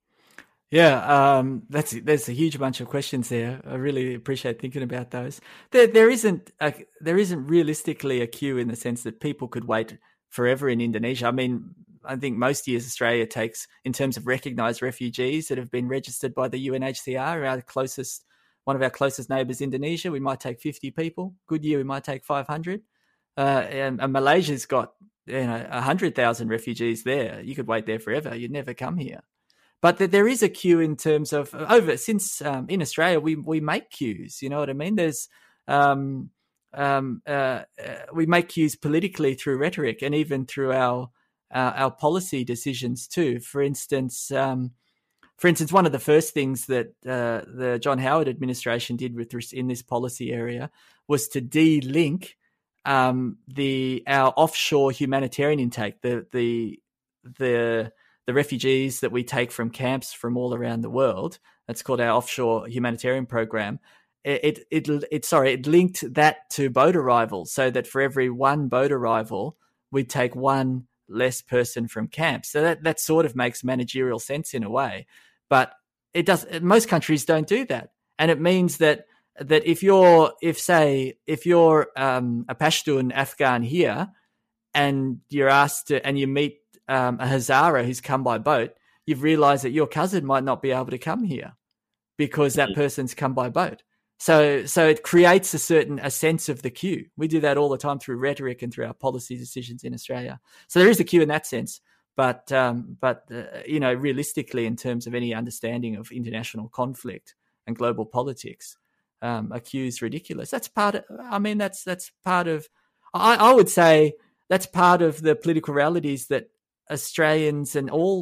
Yeah, um, that's there's a huge bunch of questions there. I really appreciate thinking about those. There, there isn't a, there isn't realistically a queue in the sense that people could wait forever in Indonesia. I mean, I think most years Australia takes, in terms of recognised refugees that have been registered by the U N H C R, our closest, one of our closest neighbours, Indonesia, we might take fifty people. Good year, we might take five hundred. Uh, and, and Malaysia's got, you know, one hundred thousand refugees there. You could wait there forever. You'd never come here. But there is a queue in terms of over since um, in Australia we we make queues. You know what I mean? There's um, um, uh, uh, we make queues politically through rhetoric and even through our uh, our policy decisions too. For instance, um, for instance, one of the first things that uh, the John Howard administration did with in this policy area was to de-link um, the our offshore humanitarian intake, the the the the refugees that we take from camps from all around the world. That's called our offshore humanitarian program. It, it, it, it, sorry, it linked that to boat arrivals, so that for every one boat arrival, we'd take one less person from camp. So that, that sort of makes managerial sense in a way, but it does. Most countries don't do that. And it means that, that if you're, if say, if you're um, a Pashtun Afghan here and you're asked to, and you meet Um, a Hazara who's come by boat, you've realised that your cousin might not be able to come here because that person's come by boat. So, so it creates a certain a sense of the queue. We do that all the time through rhetoric and through our policy decisions in Australia. So there is a queue in that sense, but um, but uh, you know, realistically, in terms of any understanding of international conflict and global politics, um, a queue is ridiculous. That's part of. I mean, that's that's part of. I, I would say that's part of the political realities that Australians and all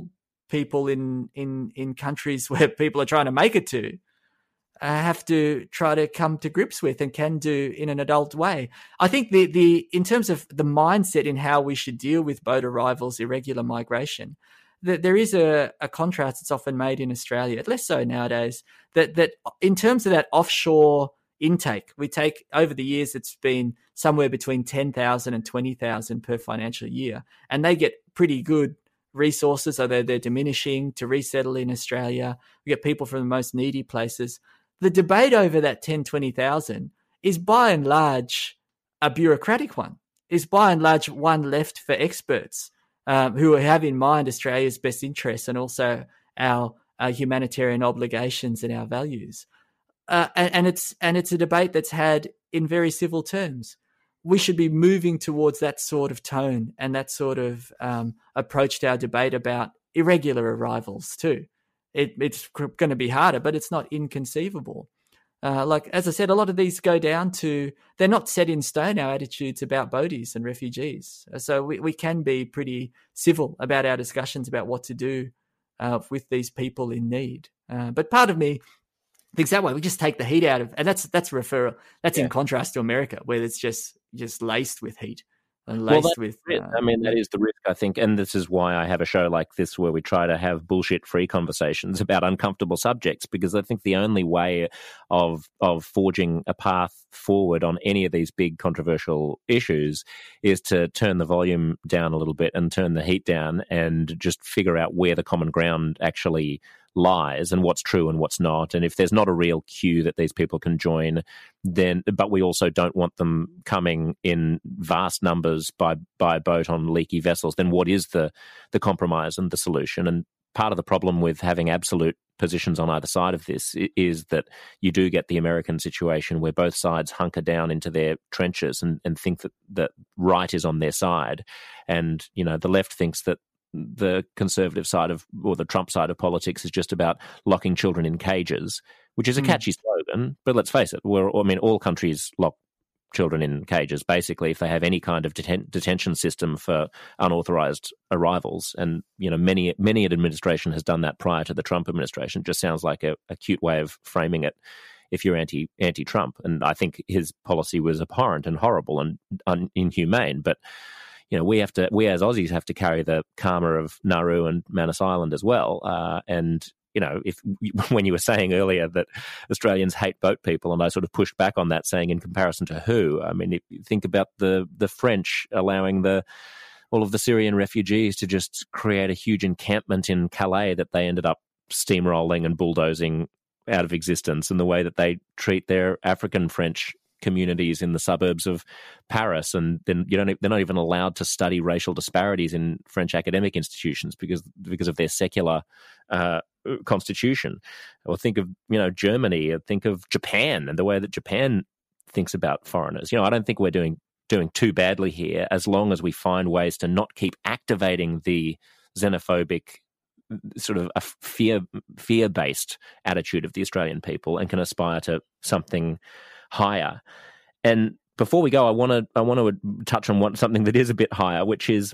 people in, in, in countries where people are trying to make it to uh, have to try to come to grips with and can do in an adult way. I think the, the in terms of the mindset in how we should deal with boat arrivals, irregular migration, that there is a, a contrast that's often made in Australia, less so nowadays, that that in terms of that offshore intake, we take over the years, it's been somewhere between ten thousand and twenty thousand per financial year. And they get pretty good resources, although they're diminishing, to resettle in Australia. We get people from the most needy places. The debate over that ten, twenty thousand is by and large a bureaucratic one, is by and large one left for experts um, who have in mind Australia's best interests and also our, our humanitarian obligations and our values. Uh, and, and it's and it's a debate that's had in very civil terms. We should be moving towards that sort of tone and that sort of um, approach to our debate about irregular arrivals too. It, it's going to be harder, but it's not inconceivable. Uh, like, as I said, a lot of these go down to, they're not set in stone, our attitudes about boaties and refugees. So we, we can be pretty civil about our discussions about what to do uh, with these people in need. Uh, but part of me thinks that way, we just take the heat out of, and that's that's referral. That's yeah. in contrast to America, where it's just just laced with heat. And laced well, with, uh, I mean, that is the risk, I think, and this is why I have a show like this where we try to have bullshit-free conversations about uncomfortable subjects, because I think the only way of of forging a path forward on any of these big controversial issues is to turn the volume down a little bit and turn the heat down and just figure out where the common ground actually lies and what's true and what's not. And if there's not a real queue that these people can join, then, but we also don't want them coming in vast numbers by by boat on leaky vessels, then what is the the compromise and the solution? And part of the problem with having absolute positions on either side of this is that you do get the American situation where both sides hunker down into their trenches and, and think that that right is on their side. And, you know, the left thinks that the conservative side of, or the Trump side of politics is just about locking children in cages, which is a catchy mm. slogan. But let's face it, we're, I mean, all countries lock children in cages, basically, if they have any kind of deten- detention system for unauthorized arrivals. And, you know, many, many an administration has done that prior to the Trump administration. It just sounds like a, a cute way of framing it if you're anti, anti-Trump. And I think his policy was abhorrent and horrible and un- inhumane. But you know, we have to, we as Aussies have to carry the karma of Nauru and Manus Island as well. Uh, and, you know, if when you were saying earlier that Australians hate boat people, and I sort of pushed back on that, saying in comparison to who? I mean, if you think about the the French allowing the all of the Syrian refugees to just create a huge encampment in Calais that they ended up steamrolling and bulldozing out of existence, and the way that they treat their African French communities in the suburbs of Paris, and then you don't they're not even allowed to study racial disparities in French academic institutions because because of their secular uh, constitution. Or think of, you know, Germany, or think of Japan and the way that Japan thinks about foreigners. You know, I don't think we're doing doing too badly here, as long as we find ways to not keep activating the xenophobic sort of a fear fear based attitude of the Australian people, and can aspire to something higher. And before we go, I want to I want to touch on one, something that is a bit higher, which is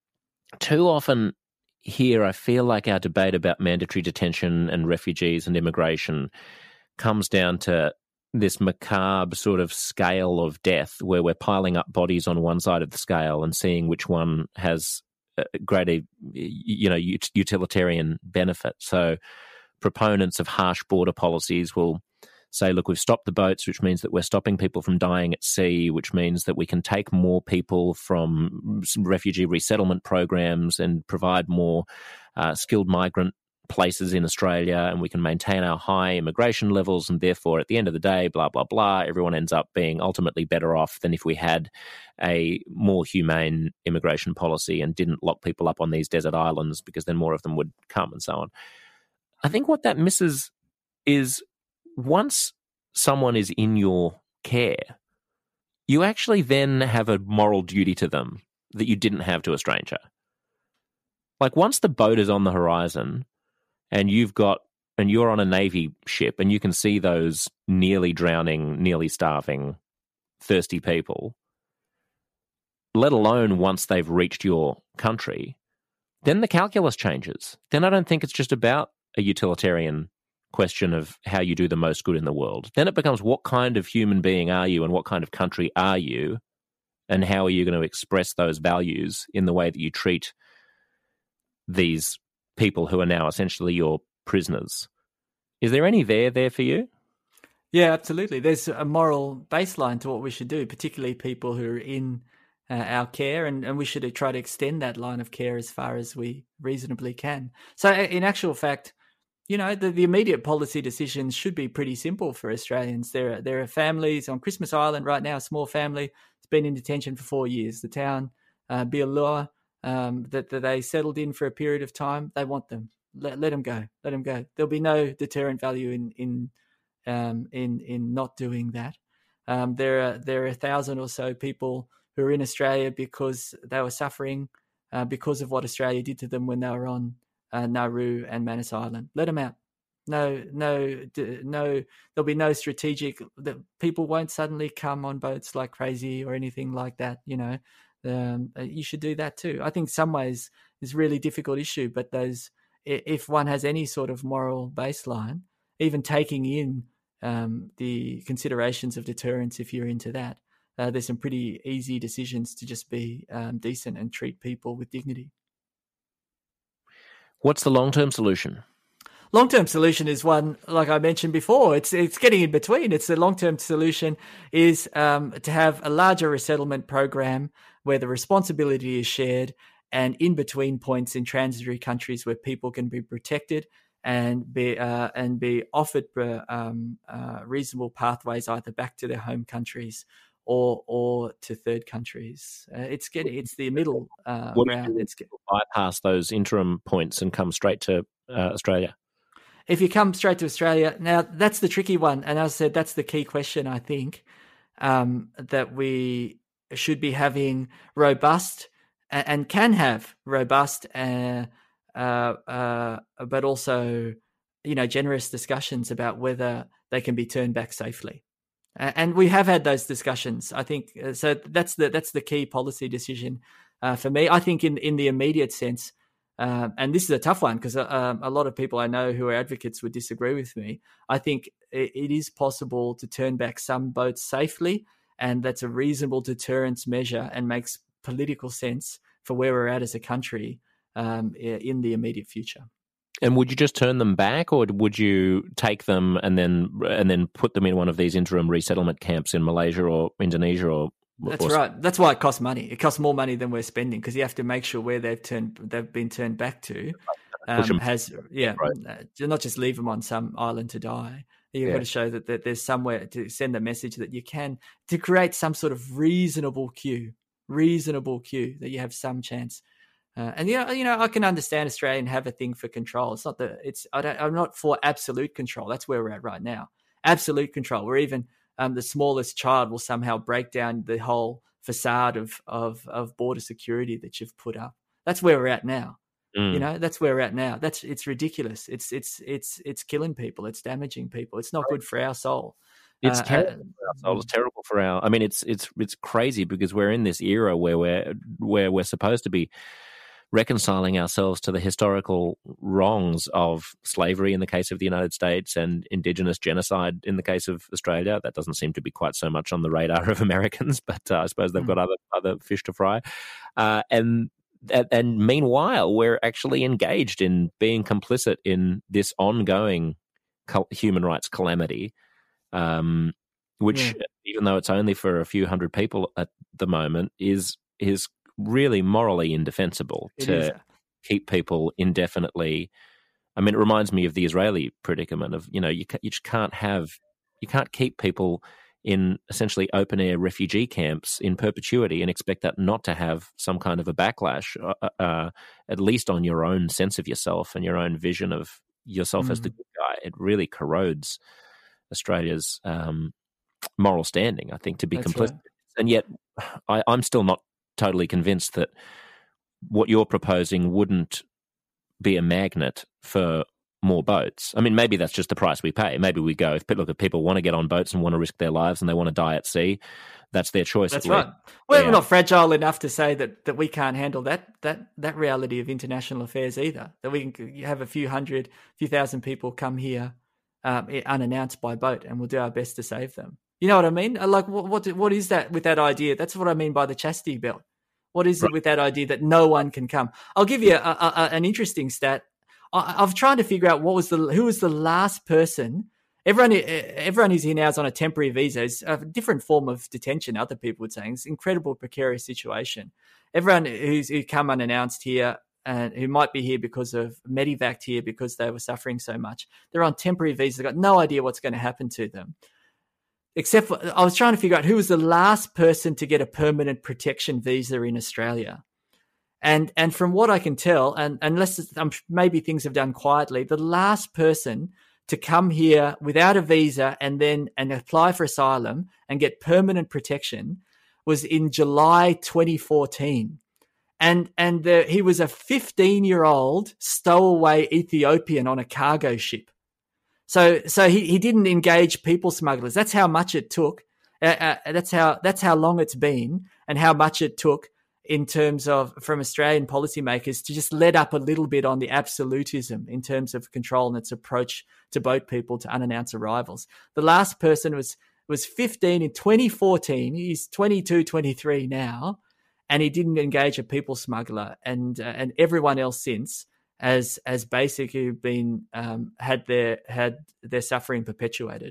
too often here I feel like our debate about mandatory detention and refugees and immigration comes down to this macabre sort of scale of death, where we're piling up bodies on one side of the scale and seeing which one has greater, you know, utilitarian benefit. So proponents of harsh border policies will say, look, we've stopped the boats, which means that we're stopping people from dying at sea, which means that we can take more people from refugee resettlement programs and provide more uh, skilled migrant places in Australia, and we can maintain our high immigration levels, and therefore, at the end of the day, blah, blah, blah, everyone ends up being ultimately better off than if we had a more humane immigration policy and didn't lock people up on these desert islands, because then more of them would come, and so on. I think what that misses is, once someone is in your care, you actually then have a moral duty to them that you didn't have to a stranger. Like, once the boat is on the horizon and you've got, and you're on a Navy ship and you can see those nearly drowning, nearly starving, thirsty people, let alone once they've reached your country, then the calculus changes. Then I don't think it's just about a utilitarian question of how you do the most good in the world. Then it becomes, what kind of human being are you and what kind of country are you, and how are you going to express those values in the way that you treat these people who are now essentially your prisoners. Is there any there there for you? Yeah, absolutely. There's a moral baseline to what we should do, particularly people who are in uh, our care, and, and we should try to extend that line of care as far as we reasonably can. So in actual fact, you know, the, the immediate policy decisions should be pretty simple for Australians. There are, there are families on Christmas Island right now, a small family. It's been in detention for four years. The town, uh, Bialua, um, that, that they settled in for a period of time, they want them. Let, let them go. Let them go. There'll be no deterrent value in in um, in in not doing that. Um, there are there are a thousand or so people who are in Australia because they were suffering uh, because of what Australia did to them when they were on uh, Nauru and Manus Island. Let them out. No, no, no. There'll be no strategic. The people won't suddenly come on boats like crazy or anything like that. You know, um, you should do that too. I think some ways it's a really difficult issue, but those, if one has any sort of moral baseline, even taking in um, the considerations of deterrence, if you're into that, uh, there's some pretty easy decisions to just be um, decent and treat people with dignity. What's the long-term solution? Long-term solution is one, like I mentioned before, it's it's getting in between. It's the long-term solution is um, to have a larger resettlement program where the responsibility is shared, and in between points in transitory countries where people can be protected and be uh, and be offered uh, um, uh, reasonable pathways either back to their home countries or or to third countries. Uh, it's getting it's the middle uh, ground. It's get- bypass those interim points and come straight to uh, Australia. If you come straight to Australia, now that's the tricky one. And as I said, that's the key question, I think, um, that we should be having robust and, and can have robust, uh, uh, uh, but also, you know, generous discussions about whether they can be turned back safely. Uh, and we have had those discussions, I think. Uh, so that's the that's the key policy decision uh, for me. I think in, in the immediate sense, Um, and this is a tough one because uh, a lot of people I know who are advocates would disagree with me. I think it, it is possible to turn back some boats safely, and that's a reasonable deterrence measure and makes political sense for where we're at as a country um, in the immediate future. And would you just turn them back, or would you take them and then and then put them in one of these interim resettlement camps in Malaysia or Indonesia or? That's or... right. That's why it costs money. It costs more money than we're spending because you have to make sure where they've turned, they've been turned back to, um, has yeah, right. uh, not just leave them on some island to die. You've yeah. got to show that, that there's somewhere to send a message that you can to create some sort of reasonable queue, reasonable queue that you have some chance. Uh, and you know, you know, I can understand Australia and have a thing for control. It's not that it's. I don't, I'm not for absolute control. That's where we're at right now. Absolute control. We're even. Um, the smallest child will somehow break down the whole facade of, of of border security that you've put up. That's where we're at now. Mm. You know, that's where we're at now. That's it's ridiculous. It's it's it's it's killing people. It's damaging people. It's not good for our soul. It's uh, terrible uh, for our soul. It's terrible for our. I mean, it's it's it's crazy because we're in this era where we're where we're supposed to be reconciling ourselves to the historical wrongs of slavery in the case of the United States and Indigenous genocide in the case of Australia. That doesn't seem to be quite so much on the radar of Americans, but uh, I suppose they've got other other fish to fry. Uh, and and meanwhile, we're actually engaged in being complicit in this ongoing human rights calamity, um, which, yeah. even though it's only for a few hundred people at the moment, is is really morally indefensible it to is. keep people indefinitely. I mean, it reminds me of the Israeli predicament of, you know, you, you just can't have, you can't keep people in essentially open air refugee camps in perpetuity and expect that not to have some kind of a backlash, uh, uh, at least on your own sense of yourself and your own vision of yourself mm. as the good guy. It really corrodes Australia's um, moral standing, I think, to be That's complicit. Right. And yet I, I'm still not totally convinced that what you're proposing wouldn't be a magnet for more boats. I mean, maybe that's just the price we pay. Maybe we go, if look, if people want to get on boats and want to risk their lives and they want to die at sea, that's their choice. That's right. We're, yeah. we're not fragile enough to say that, that we can't handle that that that reality of international affairs either. That we can have a few hundred, few thousand people come here um, unannounced by boat, and we'll do our best to save them. You know what I mean? Like, what what, what is that with that idea? That's what I mean by the chastity belt. What is right. it with that idea that no one can come? I'll give you a, a, a, an interesting stat. I, I've tried to figure out what was the who was the last person. Everyone, everyone who's here now is on a temporary visa. It's a different form of detention. Other people would say it's an incredible precarious situation. Everyone who's who come unannounced here and who might be here because of Medivac here because they were suffering so much, they're on temporary visas. They've got no idea what's going to happen to them. Except for, I was trying to figure out who was the last person to get a permanent protection visa in Australia. And and from what I can tell, and unless um, maybe things have done quietly, the last person to come here without a visa and then and apply for asylum and get permanent protection was in July twenty fourteen. And and the, he was a fifteen-year-old stowaway Ethiopian on a cargo ship. So so he, he didn't engage people smugglers. That's how much it took. Uh, uh, that's how that's how long it's been and how much it took in terms of from Australian policymakers to just let up a little bit on the absolutism in terms of control and its approach to boat people to unannounced arrivals. The last person was was fifteen in twenty fourteen. He's twenty-two, twenty-three now, and he didn't engage a people smuggler. And uh, and everyone else since has has basically been um, had their had their suffering perpetuated.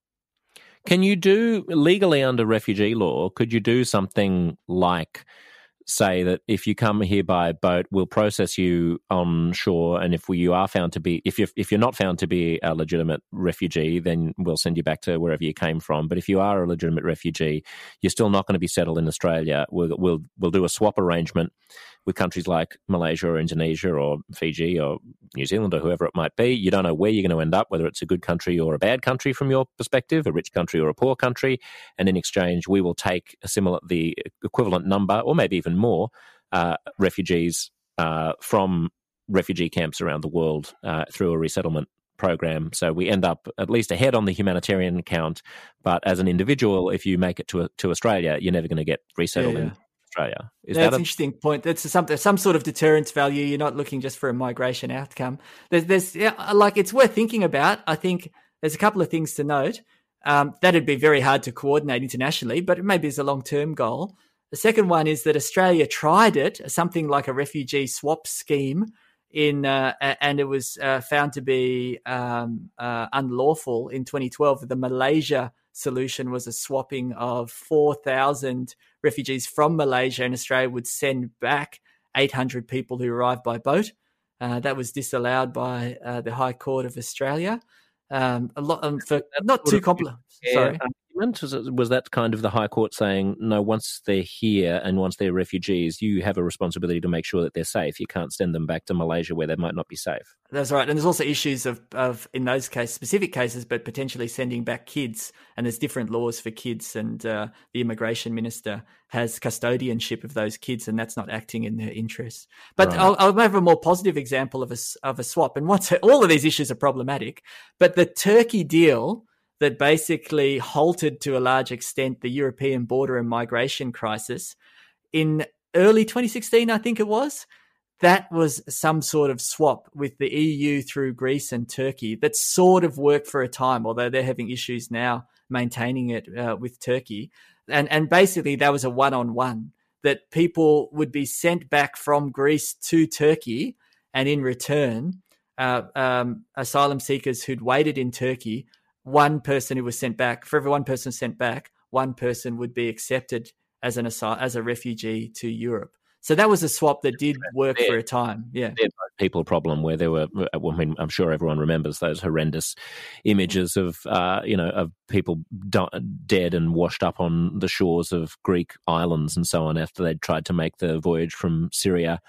Can you do legally under refugee law? Could you do something like say that if you come here by boat, we'll process you on shore, and if we, you are found to be, if you're if you're not found to be a legitimate refugee, then we'll send you back to wherever you came from. But if you are a legitimate refugee, you're still not going to be settled in Australia. We'll we'll we'll do a swap arrangement with countries like Malaysia or Indonesia or Fiji or New Zealand or whoever it might be. You don't know where you're going to end up, whether it's a good country or a bad country from your perspective, a rich country or a poor country. And in exchange, we will take a similar, the equivalent number, or maybe even more, uh, refugees uh, from refugee camps around the world uh, through a resettlement program. So we end up at least ahead on the humanitarian account. But as an individual, if you make it to to Australia, you're never going to get resettled yeah, yeah. in Australia. Is That's that an interesting point. That's some some sort of deterrence value. You're not looking just for a migration outcome. There's, there's yeah, like it's worth thinking about. I think there's a couple of things to note. Um, that'd be very hard to coordinate internationally, but maybe it's a long-term goal. The second one is that Australia tried it, something like a refugee swap scheme, in uh, and it was uh, found to be um, uh, unlawful in twenty twelve. The Malaysia solution was a swapping of four thousand refugees from Malaysia, and Australia would send back eight hundred people who arrived by boat. Uh, that was disallowed by uh, the High Court of Australia. Um, a lot um, for not too complicated. Sorry. Was, it, was that kind of the High Court saying, no, once they're here and once they're refugees, you have a responsibility to make sure that they're safe. You can't send them back to Malaysia where they might not be safe. That's right. And there's also issues of, of in those cases, specific cases, but potentially sending back kids. And there's different laws for kids, and uh, the immigration minister has custodianship of those kids, and that's not acting in their interests. But right. I'll, I'll have a more positive example of a, of a swap. And once all of these issues are problematic, but the Turkey deal that basically halted to a large extent the European border and migration crisis in early twenty sixteen, I think it was. That was some sort of swap with the E U through Greece and Turkey that sort of worked for a time, although they're having issues now maintaining it uh, with Turkey. And, and basically that was a one-on-one, that people would be sent back from Greece to Turkey, and in return, uh, um, asylum seekers who'd waited in Turkey, one person who was sent back, for every one person sent back, one person would be accepted as an as a refugee to Europe. So that was a swap that did work for a time. Yeah, people problem where there were. I mean, I'm sure everyone remembers those horrendous images of uh, you know of people di- dead and washed up on the shores of Greek islands and so on after they'd tried to make the voyage from Syria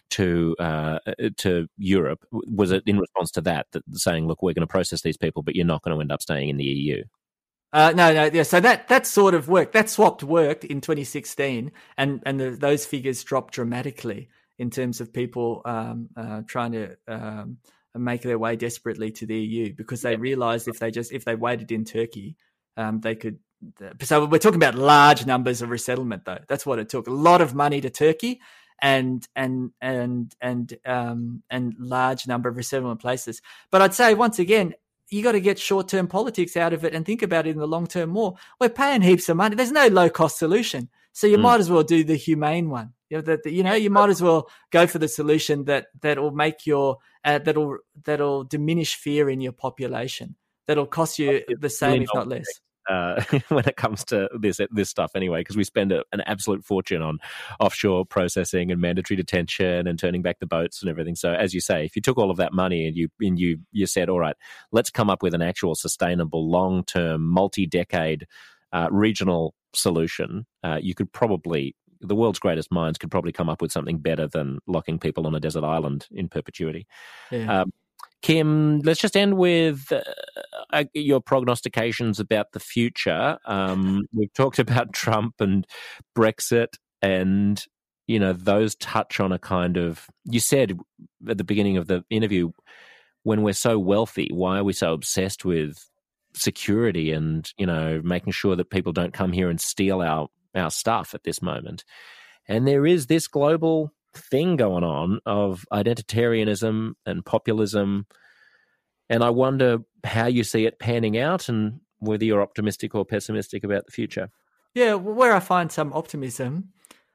to uh, to Europe. Was it in response to that, that saying, look, we're going to process these people, but you're not going to end up staying in the E U? Uh, no, no, yeah. So that that sort of worked. That swapped worked in twenty sixteen, and and the, those figures dropped dramatically in terms of people um, uh, trying to um, make their way desperately to the E U because they realised if they just if they waited in Turkey, um, they could. So we're talking about large numbers of resettlement, though. That's what it took. A lot of money to Turkey, and and and and um, and large number of resettlement places. But I'd say once again, you got to get short term politics out of it and think about it in the long term more. We're paying heaps of money. There's no low cost solution, so you mm. might as well do the humane one. You know, that you know you might as well go for the solution that that will make your uh, that'll that'll diminish fear in your population. That'll cost you the same, if not less. Uh, when it comes to this this stuff anyway, because we spend a, an absolute fortune on offshore processing and mandatory detention and turning back the boats and everything. So as you say, if you took all of that money and you and you you said, all right, let's come up with an actual sustainable, long-term, multi-decade uh, regional solution, uh, you could probably, the world's greatest minds could probably come up with something better than locking people on a desert island in perpetuity. Yeah. Um, Kim, let's just end with uh, your prognostications about the future. Um, we've talked about Trump and Brexit, and you know those touch on a kind of. You said at the beginning of the interview, when we're so wealthy, why are we so obsessed with security and you know making sure that people don't come here and steal our our stuff at this moment? And there is this global thing going on of identitarianism and populism, and I wonder how you see it panning out and whether you're optimistic or pessimistic about the future. Yeah, where I find some optimism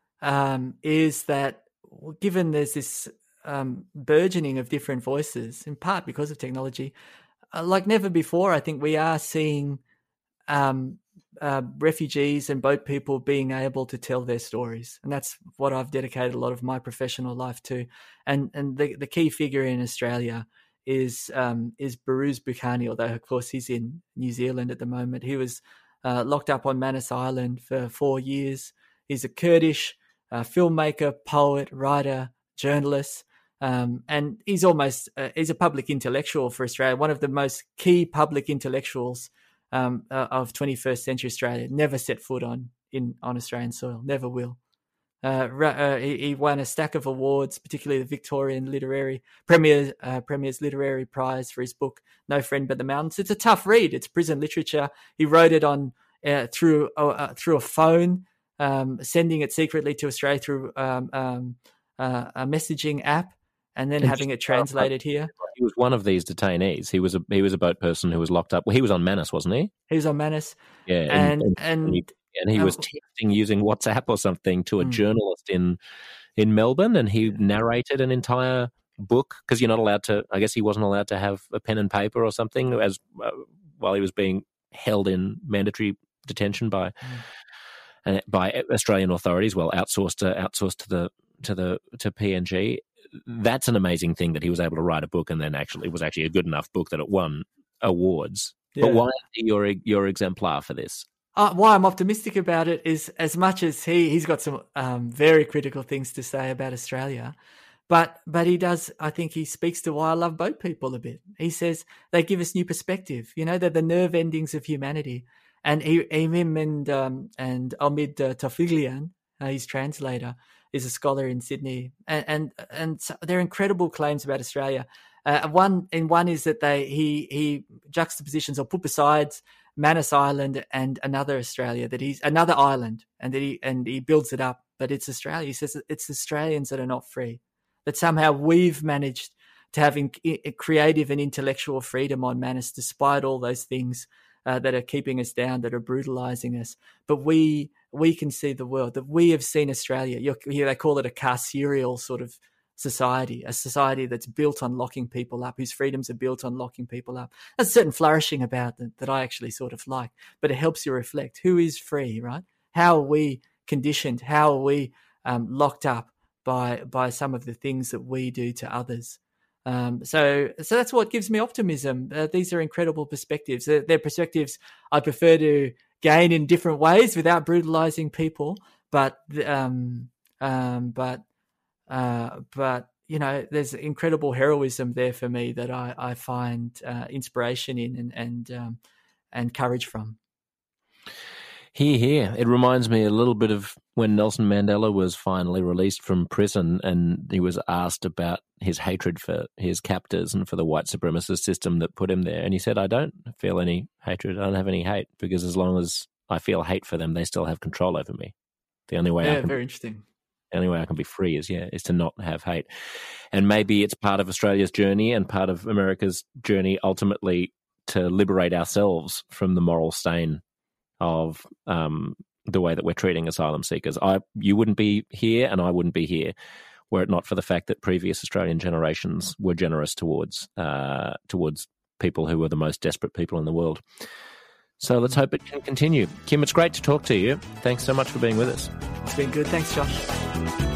um, is that given there's this um, burgeoning of different voices, in part because of technology, uh, like never before, I think we are seeing um, Uh, refugees and boat people being able to tell their stories, and that's what I've dedicated a lot of my professional life to. And and the the key figure in Australia is um, is Baruz Bukhani, although of course he's in New Zealand at the moment. He was uh, locked up on Manus Island for four years. He's a Kurdish uh, filmmaker, poet, writer, journalist, um, and he's almost uh, he's a public intellectual for Australia. One of the most key public intellectuals Um, uh, of twenty-first century Australia. Never set foot on in on Australian soil. Never will. Uh, uh, he, he won a stack of awards, particularly the Victorian Literary Premier uh, Premier's Literary Prize for his book No Friend But the Mountains. It's a tough read. It's prison literature. He wrote it on uh, through uh, through a phone, um, sending it secretly to Australia through um, um, uh, a messaging app, and then and having it translated uh, here. He was one of these detainees. He was a he was a boat person who was locked up. Well, he was on Manus, wasn't he? He was on Manus. Yeah, and and and, and he, and he was uh, texting using WhatsApp or something to a mm. journalist in in Melbourne, and he narrated an entire book because you're not allowed to. I guess he wasn't allowed to have a pen and paper or something as uh, while he was being held in mandatory detention by mm. uh, by Australian authorities. Well, outsourced to outsourced to the to the to P N G. That's an amazing thing that he was able to write a book and then actually it was actually a good enough book that it won awards. Yeah. But why are your your exemplar for this? Uh, why I'm optimistic about it is as much as he he's got some um, very critical things to say about Australia, but but he does. I think he speaks to why I love boat people a bit. He says they give us new perspective. You know, they're the nerve endings of humanity. And he, him and um, and Omid uh, Tofiglian, uh, his translator, is a scholar in Sydney, and and, and so they're incredible claims about Australia. Uh, one and one is that they he he juxtapositions or put beside Manus Island and another Australia that he's another island, and that he and he builds it up, but it's Australia. He says it's Australians that are not free, that somehow we've managed to have in, in, creative and intellectual freedom on Manus, despite all those things uh, that are keeping us down, that are brutalising us. But we. We can see the world, that we have seen Australia. You're, they call it a carceral sort of society, a society that's built on locking people up, whose freedoms are built on locking people up. There's a certain flourishing about that that I actually sort of like, but it helps you reflect who is free, right? How are we conditioned? How are we um, locked up by by some of the things that we do to others? Um, so, so that's what gives me optimism. Uh, these are incredible perspectives. They're, they're perspectives I prefer to gain in different ways without brutalizing people. But, um, um, but, uh, but you know, there's incredible heroism there for me that I, I find uh, inspiration in and and um, and courage from. Here, here. It reminds me a little bit of when Nelson Mandela was finally released from prison and he was asked about his hatred for his captors and for the white supremacist system that put him there. And he said, I don't feel any hatred. I don't have any hate because as long as I feel hate for them, they still have control over me. The only way yeah, I can, very interesting. The only way I can be free is, yeah, is to not have hate. And maybe it's part of Australia's journey and part of America's journey ultimately to liberate ourselves from the moral stain of um, the way that we're treating asylum seekers. I, you wouldn't be here and I wouldn't be here were it not for the fact that previous Australian generations were generous towards uh, towards people who were the most desperate people in the world. So let's hope it can continue. Kim, it's great to talk to you. Thanks so much for being with us. It's been good. Thanks, Josh.